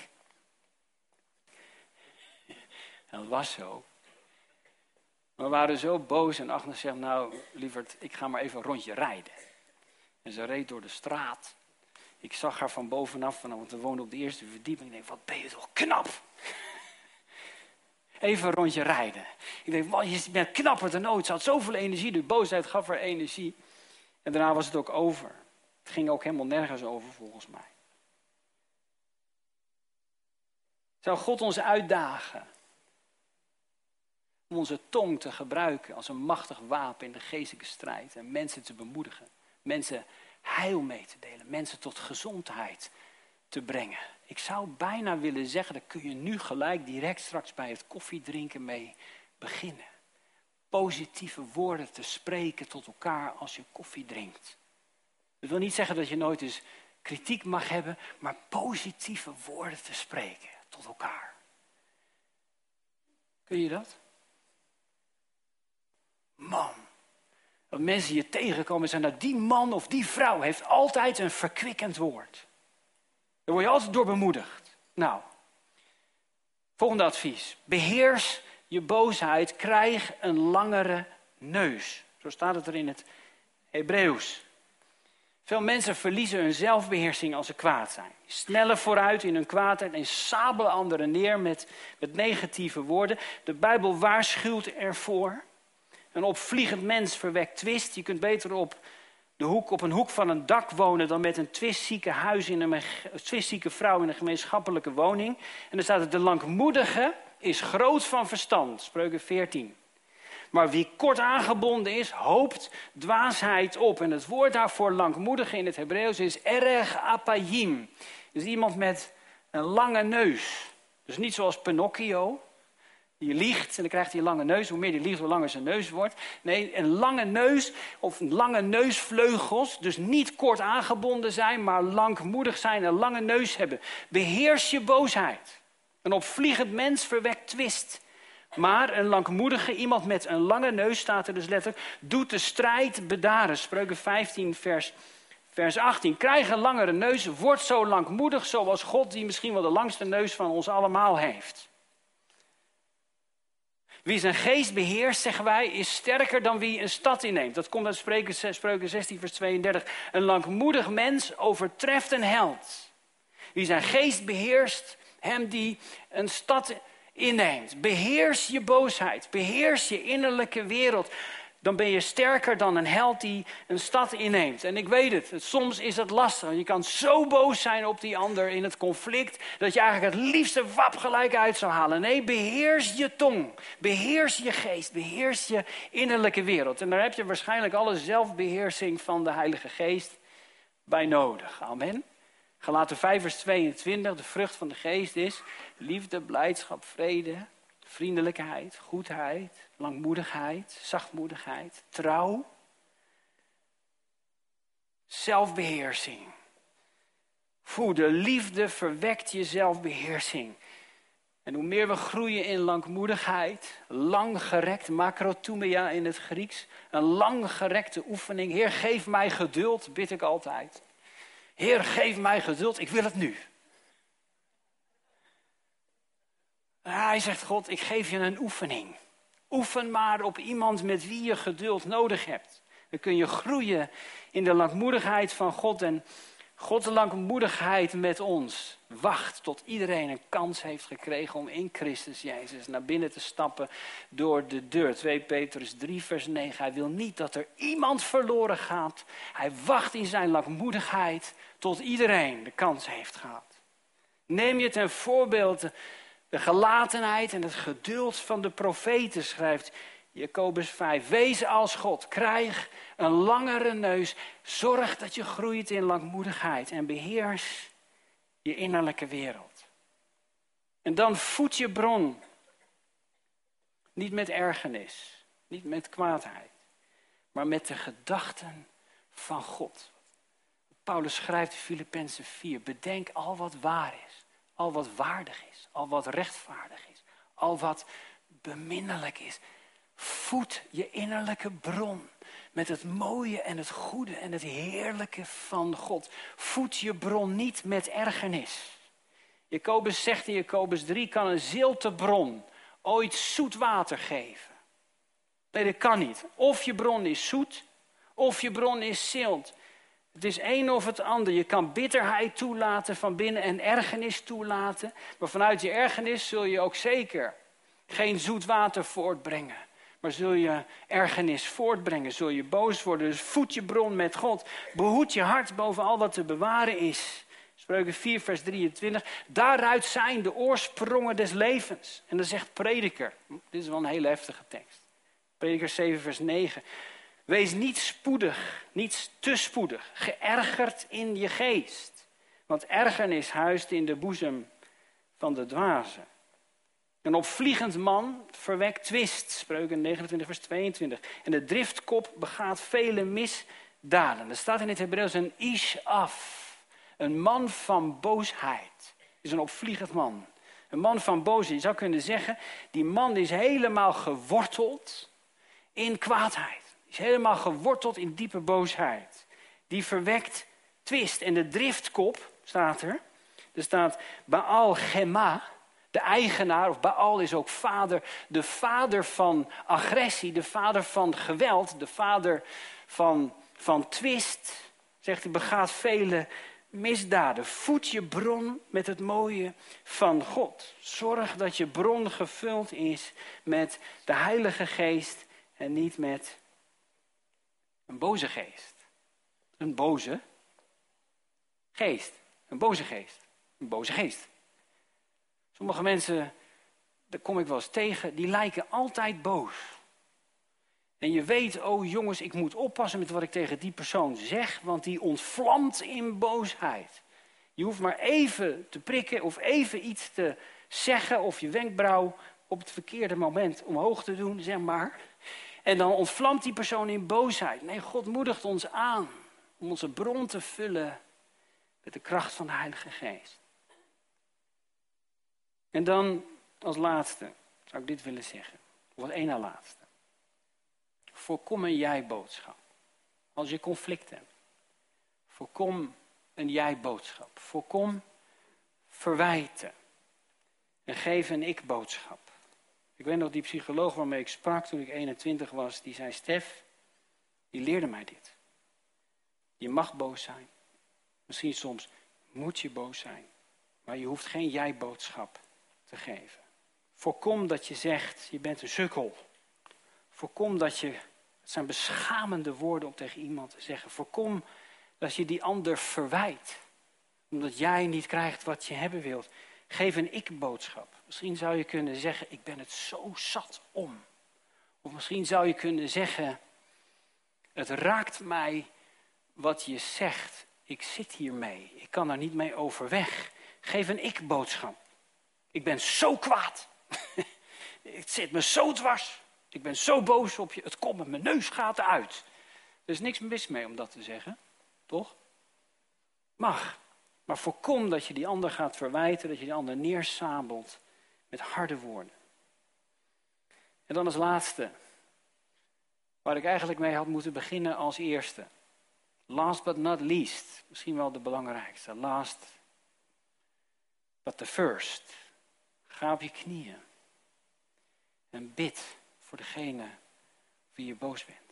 En dat was zo. We waren zo boos en Agnes zegt, nou lieverd, ik ga maar even een rondje rijden. En ze reed door de straat. Ik zag haar van bovenaf, want we woonden op de eerste verdieping. Ik denk, wat ben je toch knap. even een rondje rijden. Ik denk, wow, je bent knapper dan ooit. Ze had zoveel energie, de boosheid gaf haar energie. En daarna was het ook over. Het ging ook helemaal nergens over volgens mij. Zou God ons uitdagen om onze tong te gebruiken als een machtig wapen in de geestelijke strijd. En mensen te bemoedigen. Mensen heil mee te delen. Mensen tot gezondheid te brengen. Ik zou bijna willen zeggen, daar kun je nu gelijk direct straks bij het koffiedrinken mee beginnen. Positieve woorden te spreken tot elkaar als je koffie drinkt. Dat wil niet zeggen dat je nooit eens kritiek mag hebben, maar positieve woorden te spreken tot elkaar. Kun je dat? Man. Dat mensen je tegenkomen en zeggen, nou die man of die vrouw heeft altijd een verkwikkend woord. Daar word je altijd door bemoedigd. Nou, volgende advies. Beheers je boosheid, krijg een langere neus. Zo staat het er in het Hebreeuws. Veel mensen verliezen hun zelfbeheersing als ze kwaad zijn. Snellen vooruit in hun kwaadheid en sabelen anderen neer met, met negatieve woorden. De Bijbel waarschuwt ervoor. Een opvliegend mens verwekt twist. Je kunt beter op, de hoek, op een hoek van een dak wonen dan met een twistzieke, huis in een, twistzieke vrouw in een gemeenschappelijke woning. En dan staat het, de langmoedige is groot van verstand. Spreuken veertien. Maar wie kort aangebonden is, hoopt dwaasheid op. En het woord daarvoor langmoedige in het Hebreeuws is erg apayim. Dus iemand met een lange neus. Dus niet zoals Pinocchio. Die liegt en dan krijgt hij een lange neus. Hoe meer die liegt, hoe langer zijn neus wordt. Nee, een lange neus of lange neusvleugels. Dus niet kort aangebonden zijn, maar langmoedig zijn. Een lange neus hebben. Beheers je boosheid. Een opvliegend mens verwekt twist. Maar een langmoedige, iemand met een lange neus, staat er dus letterlijk, doet de strijd bedaren. Spreuken vijftien, vers, vers achttien. Krijg een langere neus, word zo langmoedig zoals God, die misschien wel de langste neus van ons allemaal heeft. Wie zijn geest beheerst, zeggen wij, is sterker dan wie een stad inneemt. Dat komt uit Spreuken, Spreuken zestien, vers tweeëndertig. Een langmoedig mens overtreft een held. Wie zijn geest beheerst, hem die een stad inneemt. Beheers je boosheid. Beheers je innerlijke wereld. Dan ben je sterker dan een held die een stad inneemt. En ik weet het, soms is het lastig. Je kan zo boos zijn op die ander in het conflict, dat je eigenlijk het liefste wap gelijk uit zou halen. Nee, beheers je tong. Beheers je geest. Beheers je innerlijke wereld. En daar heb je waarschijnlijk alle zelfbeheersing van de Heilige Geest bij nodig. Amen. Galaten vijf, vers tweeëntwintig, de vrucht van de geest is liefde, blijdschap, vrede, vriendelijkheid, goedheid, langmoedigheid, zachtmoedigheid, trouw, zelfbeheersing. Voer, de liefde verwekt je zelfbeheersing. En hoe meer we groeien in langmoedigheid, langgerekt, makrotumia in het Grieks, een langgerekte oefening. Heer, geef mij geduld, bid ik altijd. Heer, geef mij geduld, ik wil het nu. Hij zegt, God, ik geef je een oefening. Oefen maar op iemand met wie je geduld nodig hebt. Dan kun je groeien in de langmoedigheid van God. En Gods langmoedigheid met ons wacht tot iedereen een kans heeft gekregen om in Christus Jezus naar binnen te stappen door de deur. twee Petrus drie, vers negen. Hij wil niet dat er iemand verloren gaat. Hij wacht in zijn langmoedigheid tot iedereen de kans heeft gehad. Neem je ten voorbeeld de gelatenheid en het geduld van de profeten, schrijft Jacobus vijf. Wees als God, krijg een langere neus. Zorg dat je groeit in langmoedigheid en beheers je innerlijke wereld. En dan voed je bron. Niet met ergernis, niet met kwaadheid, maar met de gedachten van God. Paulus schrijft in Filippenzen vier, bedenk al wat waar is, al wat waardig is, al wat rechtvaardig is, al wat beminnelijk is. Voed je innerlijke bron met het mooie en het goede en het heerlijke van God. Voed je bron niet met ergernis. Jacobus zegt in Jacobus drie, kan een zilte bron ooit zoet water geven? Nee, dat kan niet. Of je bron is zoet, of je bron is zilt. Het is een of het ander. Je kan bitterheid toelaten van binnen en ergernis toelaten. Maar vanuit je ergernis zul je ook zeker geen zoet water voortbrengen. Maar zul je ergernis voortbrengen, zul je boos worden. Dus voed je bron met God. Behoed je hart boven al wat te bewaren is. Spreuken vier vers drieëntwintig. Daaruit zijn de oorsprongen des levens. En dan zegt Prediker. Dit is wel een hele heftige tekst. Prediker zeven vers negen. Wees niet spoedig, niet te spoedig, geërgerd in je geest. Want ergernis huist in de boezem van de dwaze. Een opvliegend man verwekt twist. Spreuken negenentwintig vers tweeëntwintig. En de driftkop begaat vele misdaden. Er staat in het Hebreeuws een ish-af. Een man van boosheid. Is een opvliegend man. Een man van boosheid. Je zou kunnen zeggen, die man is helemaal geworteld in kwaadheid. Die is helemaal geworteld in diepe boosheid. Die verwekt twist. En de driftkop, staat er. Er staat Baal Gema. De eigenaar, of Baal is ook vader, de vader van agressie, de vader van geweld, de vader van, van twist. Zegt hij, begaat vele misdaden. Voed je bron met het mooie van God. Zorg dat je bron gevuld is met de Heilige Geest en niet met een boze geest. Een boze geest. Een boze geest. Een boze geest. Sommige mensen, daar kom ik wel eens tegen, die lijken altijd boos. En je weet, oh jongens, ik moet oppassen met wat ik tegen die persoon zeg, want die ontvlamt in boosheid. Je hoeft maar even te prikken of even iets te zeggen of je wenkbrauw op het verkeerde moment omhoog te doen, zeg maar. En dan ontvlamt die persoon in boosheid. Nee, God moedigt ons aan om onze bron te vullen met de kracht van de Heilige Geest. En dan als laatste zou ik dit willen zeggen. Of als één na laatste. Voorkom een jij-boodschap. Als je conflict hebt. Voorkom een jij-boodschap. Voorkom verwijten. En geef een ik-boodschap. Ik weet nog die psycholoog waarmee ik sprak toen ik eenentwintig was. Die zei, Stef, die leerde mij dit. Je mag boos zijn. Misschien soms moet je boos zijn. Maar je hoeft geen jij-boodschap te geven. Voorkom dat je zegt, je bent een sukkel. Voorkom dat je, het zijn beschamende woorden om tegen iemand te zeggen. Voorkom dat je die ander verwijt. Omdat jij niet krijgt wat je hebben wilt. Geef een ik-boodschap. Misschien zou je kunnen zeggen, ik ben het zo zat om. Of misschien zou je kunnen zeggen, het raakt mij wat je zegt. Ik zit hiermee. Ik kan er niet mee overweg. Geef een ik-boodschap. Ik ben zo kwaad. Het zit me zo dwars. Ik ben zo boos op je. Het komt met mijn neus gaat eruit. Er is niks mis mee om dat te zeggen. Toch? Mag. Maar voorkom dat je die ander gaat verwijten. Dat je die ander neersabelt met harde woorden. En dan als laatste. Waar ik eigenlijk mee had moeten beginnen als eerste. Last but not least. Misschien wel de belangrijkste. Last but the first. Ga op je knieën. En bid voor degene wie je boos bent.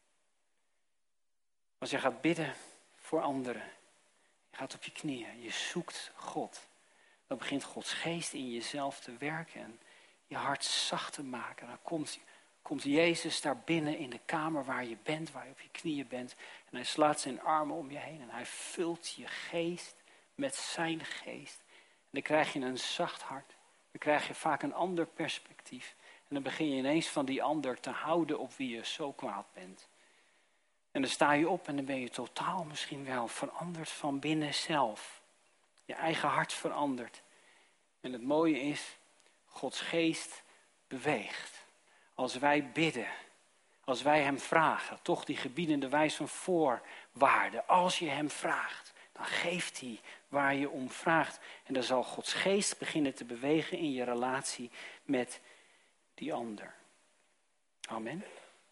Als je gaat bidden voor anderen. Je gaat op je knieën. Je zoekt God. Dan begint Gods geest in jezelf te werken. En je hart zacht te maken. Dan komt, komt Jezus daar binnen in de kamer waar je bent. Waar je op je knieën bent. En hij slaat zijn armen om je heen. En hij vult je geest met zijn geest. En dan krijg je een zacht hart. Dan krijg je vaak een ander perspectief. En dan begin je ineens van die ander te houden op wie je zo kwaad bent. En dan sta je op en dan ben je totaal misschien wel veranderd van binnen zelf. Je eigen hart verandert. En het mooie is, Gods geest beweegt. Als wij bidden, als wij hem vragen, toch die gebiedende wijs van voorwaarden. Als je hem vraagt, dan geeft hij waar je om vraagt. En dan zal Gods geest beginnen te bewegen in je relatie met die ander. Amen.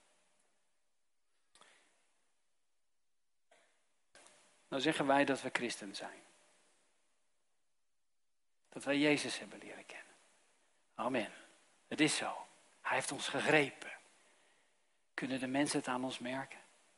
Nou zeggen wij dat we christen zijn. Dat wij Jezus hebben leren kennen. Amen. Het is zo. Hij heeft ons gegrepen. Kunnen de mensen het aan ons merken?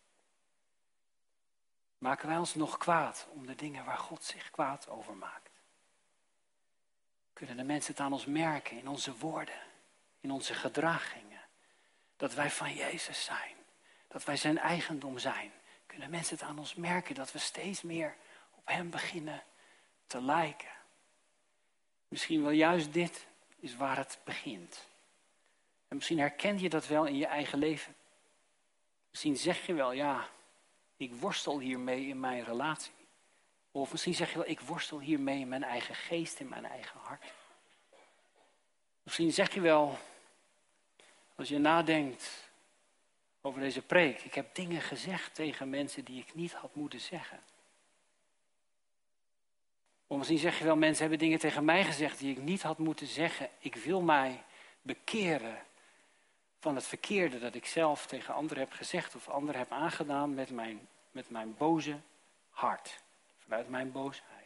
Maken wij ons nog kwaad om de dingen waar God zich kwaad over maakt? Kunnen de mensen het aan ons merken in onze woorden? in onze gedragingen. Dat wij van Jezus zijn. Dat wij zijn eigendom zijn. Kunnen mensen het aan ons merken dat we steeds meer op hem beginnen te lijken. Misschien wel juist dit is waar het begint. En misschien herken je dat wel in je eigen leven. Misschien zeg je wel, ja, ik worstel hiermee in mijn relatie. Of misschien zeg je wel, ik worstel hiermee in mijn eigen geest, in mijn eigen hart. Misschien zeg je wel, als je nadenkt over deze preek, ik heb dingen gezegd tegen mensen die ik niet had moeten zeggen. Of misschien zeg je wel, mensen hebben dingen tegen mij gezegd die ik niet had moeten zeggen. Ik wil mij bekeren van het verkeerde dat ik zelf tegen anderen heb gezegd of anderen heb aangedaan met mijn, met mijn boze hart. Vanuit mijn boosheid.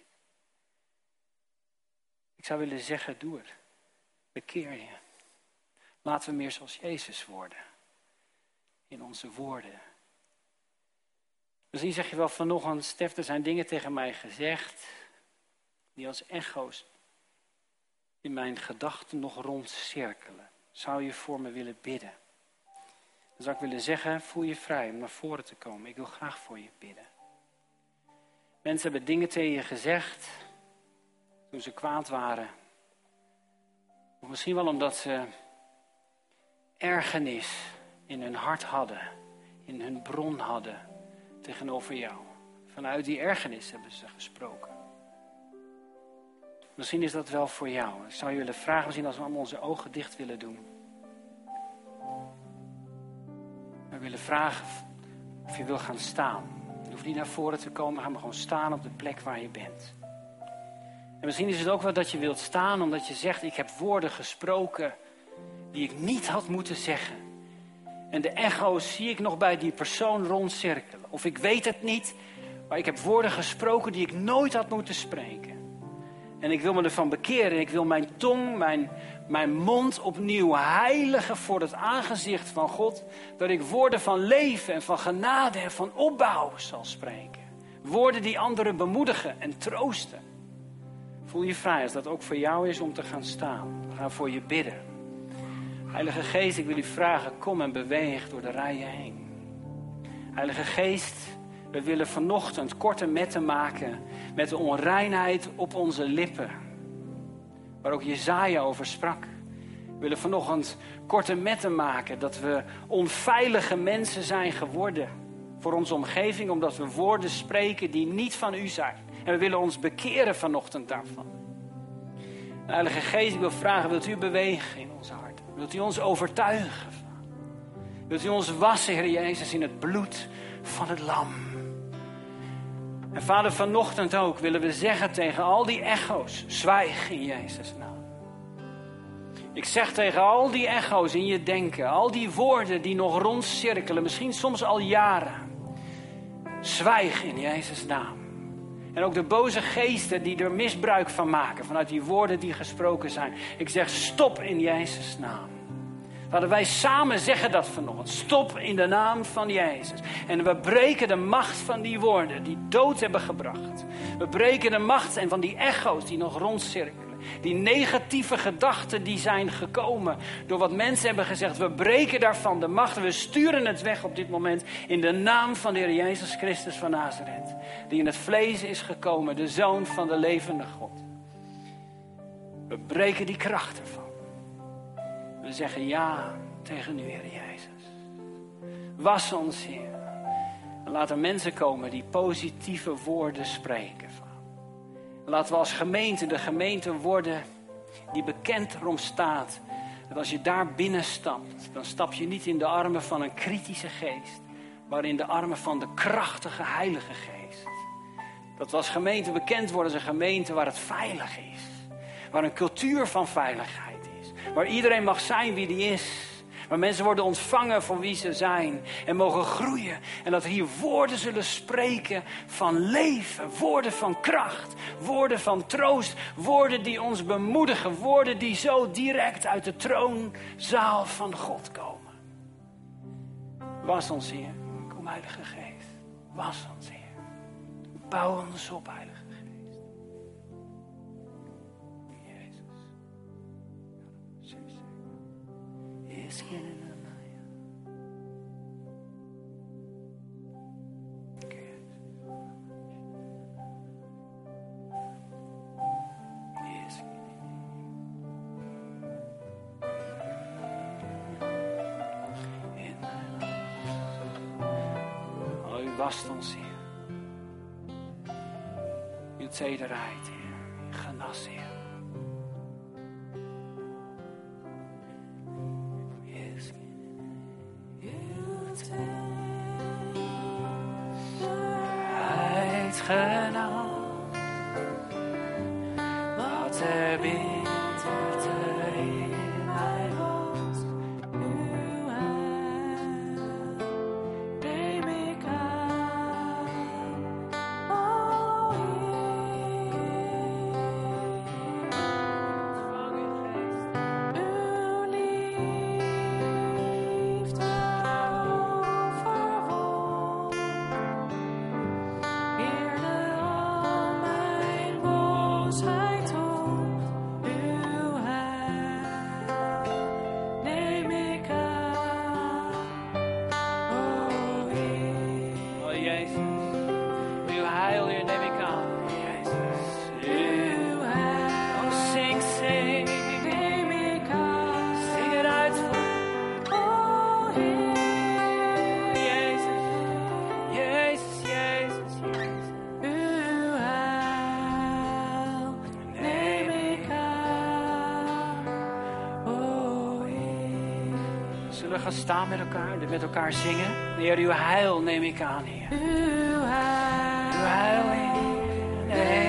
Ik zou willen zeggen, doe het. Bekeer je. Laten we meer zoals Jezus worden. In onze woorden. Misschien zeg je wel vanochtend, Stef, er zijn dingen tegen mij gezegd die als echo's in mijn gedachten nog rondcirkelen. Zou je voor me willen bidden? Dan zou ik willen zeggen, voel je vrij om naar voren te komen. Ik wil graag voor je bidden. Mensen hebben dingen tegen je gezegd toen ze kwaad waren. Of misschien wel omdat ze ergernis in hun hart hadden, in hun bron hadden tegenover jou. Vanuit die ergernis hebben ze gesproken. Misschien is dat wel voor jou. Ik zou je willen vragen, misschien als we allemaal onze ogen dicht willen doen. We willen vragen of je wil gaan staan. Je hoeft niet naar voren te komen, ga maar gewoon staan op de plek waar je bent. En misschien is het ook wel dat je wilt staan omdat je zegt, ik heb woorden gesproken die ik niet had moeten zeggen. En de echo's zie ik nog bij die persoon rondcirkelen. Of ik weet het niet, maar ik heb woorden gesproken die ik nooit had moeten spreken. En ik wil me ervan bekeren. Ik wil mijn tong, mijn, mijn mond opnieuw heiligen voor het aangezicht van God. Dat ik woorden van leven en van genade en van opbouw zal spreken. Woorden die anderen bemoedigen en troosten. Voel je vrij als dat ook voor jou is om te gaan staan. We gaan voor je bidden. Heilige Geest, ik wil u vragen, kom en beweeg door de rijen heen. Heilige Geest, we willen vanochtend korte metten maken met de onreinheid op onze lippen. Waar ook Jesaja over sprak. We willen vanochtend korte metten maken dat we onveilige mensen zijn geworden voor onze omgeving. Omdat we woorden spreken die niet van u zijn. En we willen ons bekeren vanochtend daarvan. Heilige Geest, ik wil vragen, wilt u bewegen in ons hart? Wilt u ons overtuigen? Wilt u ons wassen, Heer Jezus, in het bloed van het lam? En Vader, vanochtend ook willen we zeggen tegen al die echo's, zwijg in Jezus' naam. Ik zeg tegen al die echo's in je denken, al die woorden die nog rondcirkelen, misschien soms al jaren. Zwijg in Jezus' naam. En ook de boze geesten die er misbruik van maken, vanuit die woorden die gesproken zijn. Ik zeg stop in Jezus' naam. Vader, wij samen zeggen dat vanochtend. Stop in de naam van Jezus. En we breken de macht van die woorden die dood hebben gebracht. We breken de macht en van die echo's die nog rondcirkelen. Die negatieve gedachten die zijn gekomen door wat mensen hebben gezegd. We breken daarvan de macht. We sturen het weg op dit moment in de naam van de Heer Jezus Christus van Nazareth. Die in het vlees is gekomen, de Zoon van de levende God. We breken die kracht ervan. We zeggen ja tegen u, Heer Jezus. Was ons, Heer. En laat er mensen komen die positieve woorden spreken. Laten we als gemeente de gemeente worden die bekend erom staat. Dat als je daar binnen stapt, dan stap je niet in de armen van een kritische geest. Maar in de armen van de krachtige Heilige Geest. Dat we als gemeente bekend worden als een gemeente waar het veilig is. Waar een cultuur van veiligheid is. Waar iedereen mag zijn wie die is. Waar mensen worden ontvangen voor wie ze zijn. En mogen groeien. En dat we hier woorden zullen spreken van leven. Woorden van kracht. Woorden van troost. Woorden die ons bemoedigen. Woorden die zo direct uit de troonzaal van God komen. Was ons, Heer. Kom, Heilige Geest. Was ons, Heer. Bouw ons op, Heilige Geest. Jezus. Wast ons, Heer. Uw tederheid, Heer. Uw genas, Heer. Yes. Uw tederheid, genas. Wat er bitterte in mij was. Uw heil neem ik aan. Oh, Heer. Uw liefde overwon. Heerde al mijn boosheid op. Uw heil neem ik aan. Oh, Heer. Oh Jezus, uw heil hier neem ik aan. Jezus, Uw heil oh zing, zing, neem ik aan. zing het uit voor Oh, Heer. Jezus, Jezus, Jezus, Jezus. Uw heil neem ik aan. Oh, Heer. Zullen we gaan staan met elkaar, met elkaar zingen? Heer, uw heil neem ik aan, Heer. Uw heil Uw heil, Heer, neem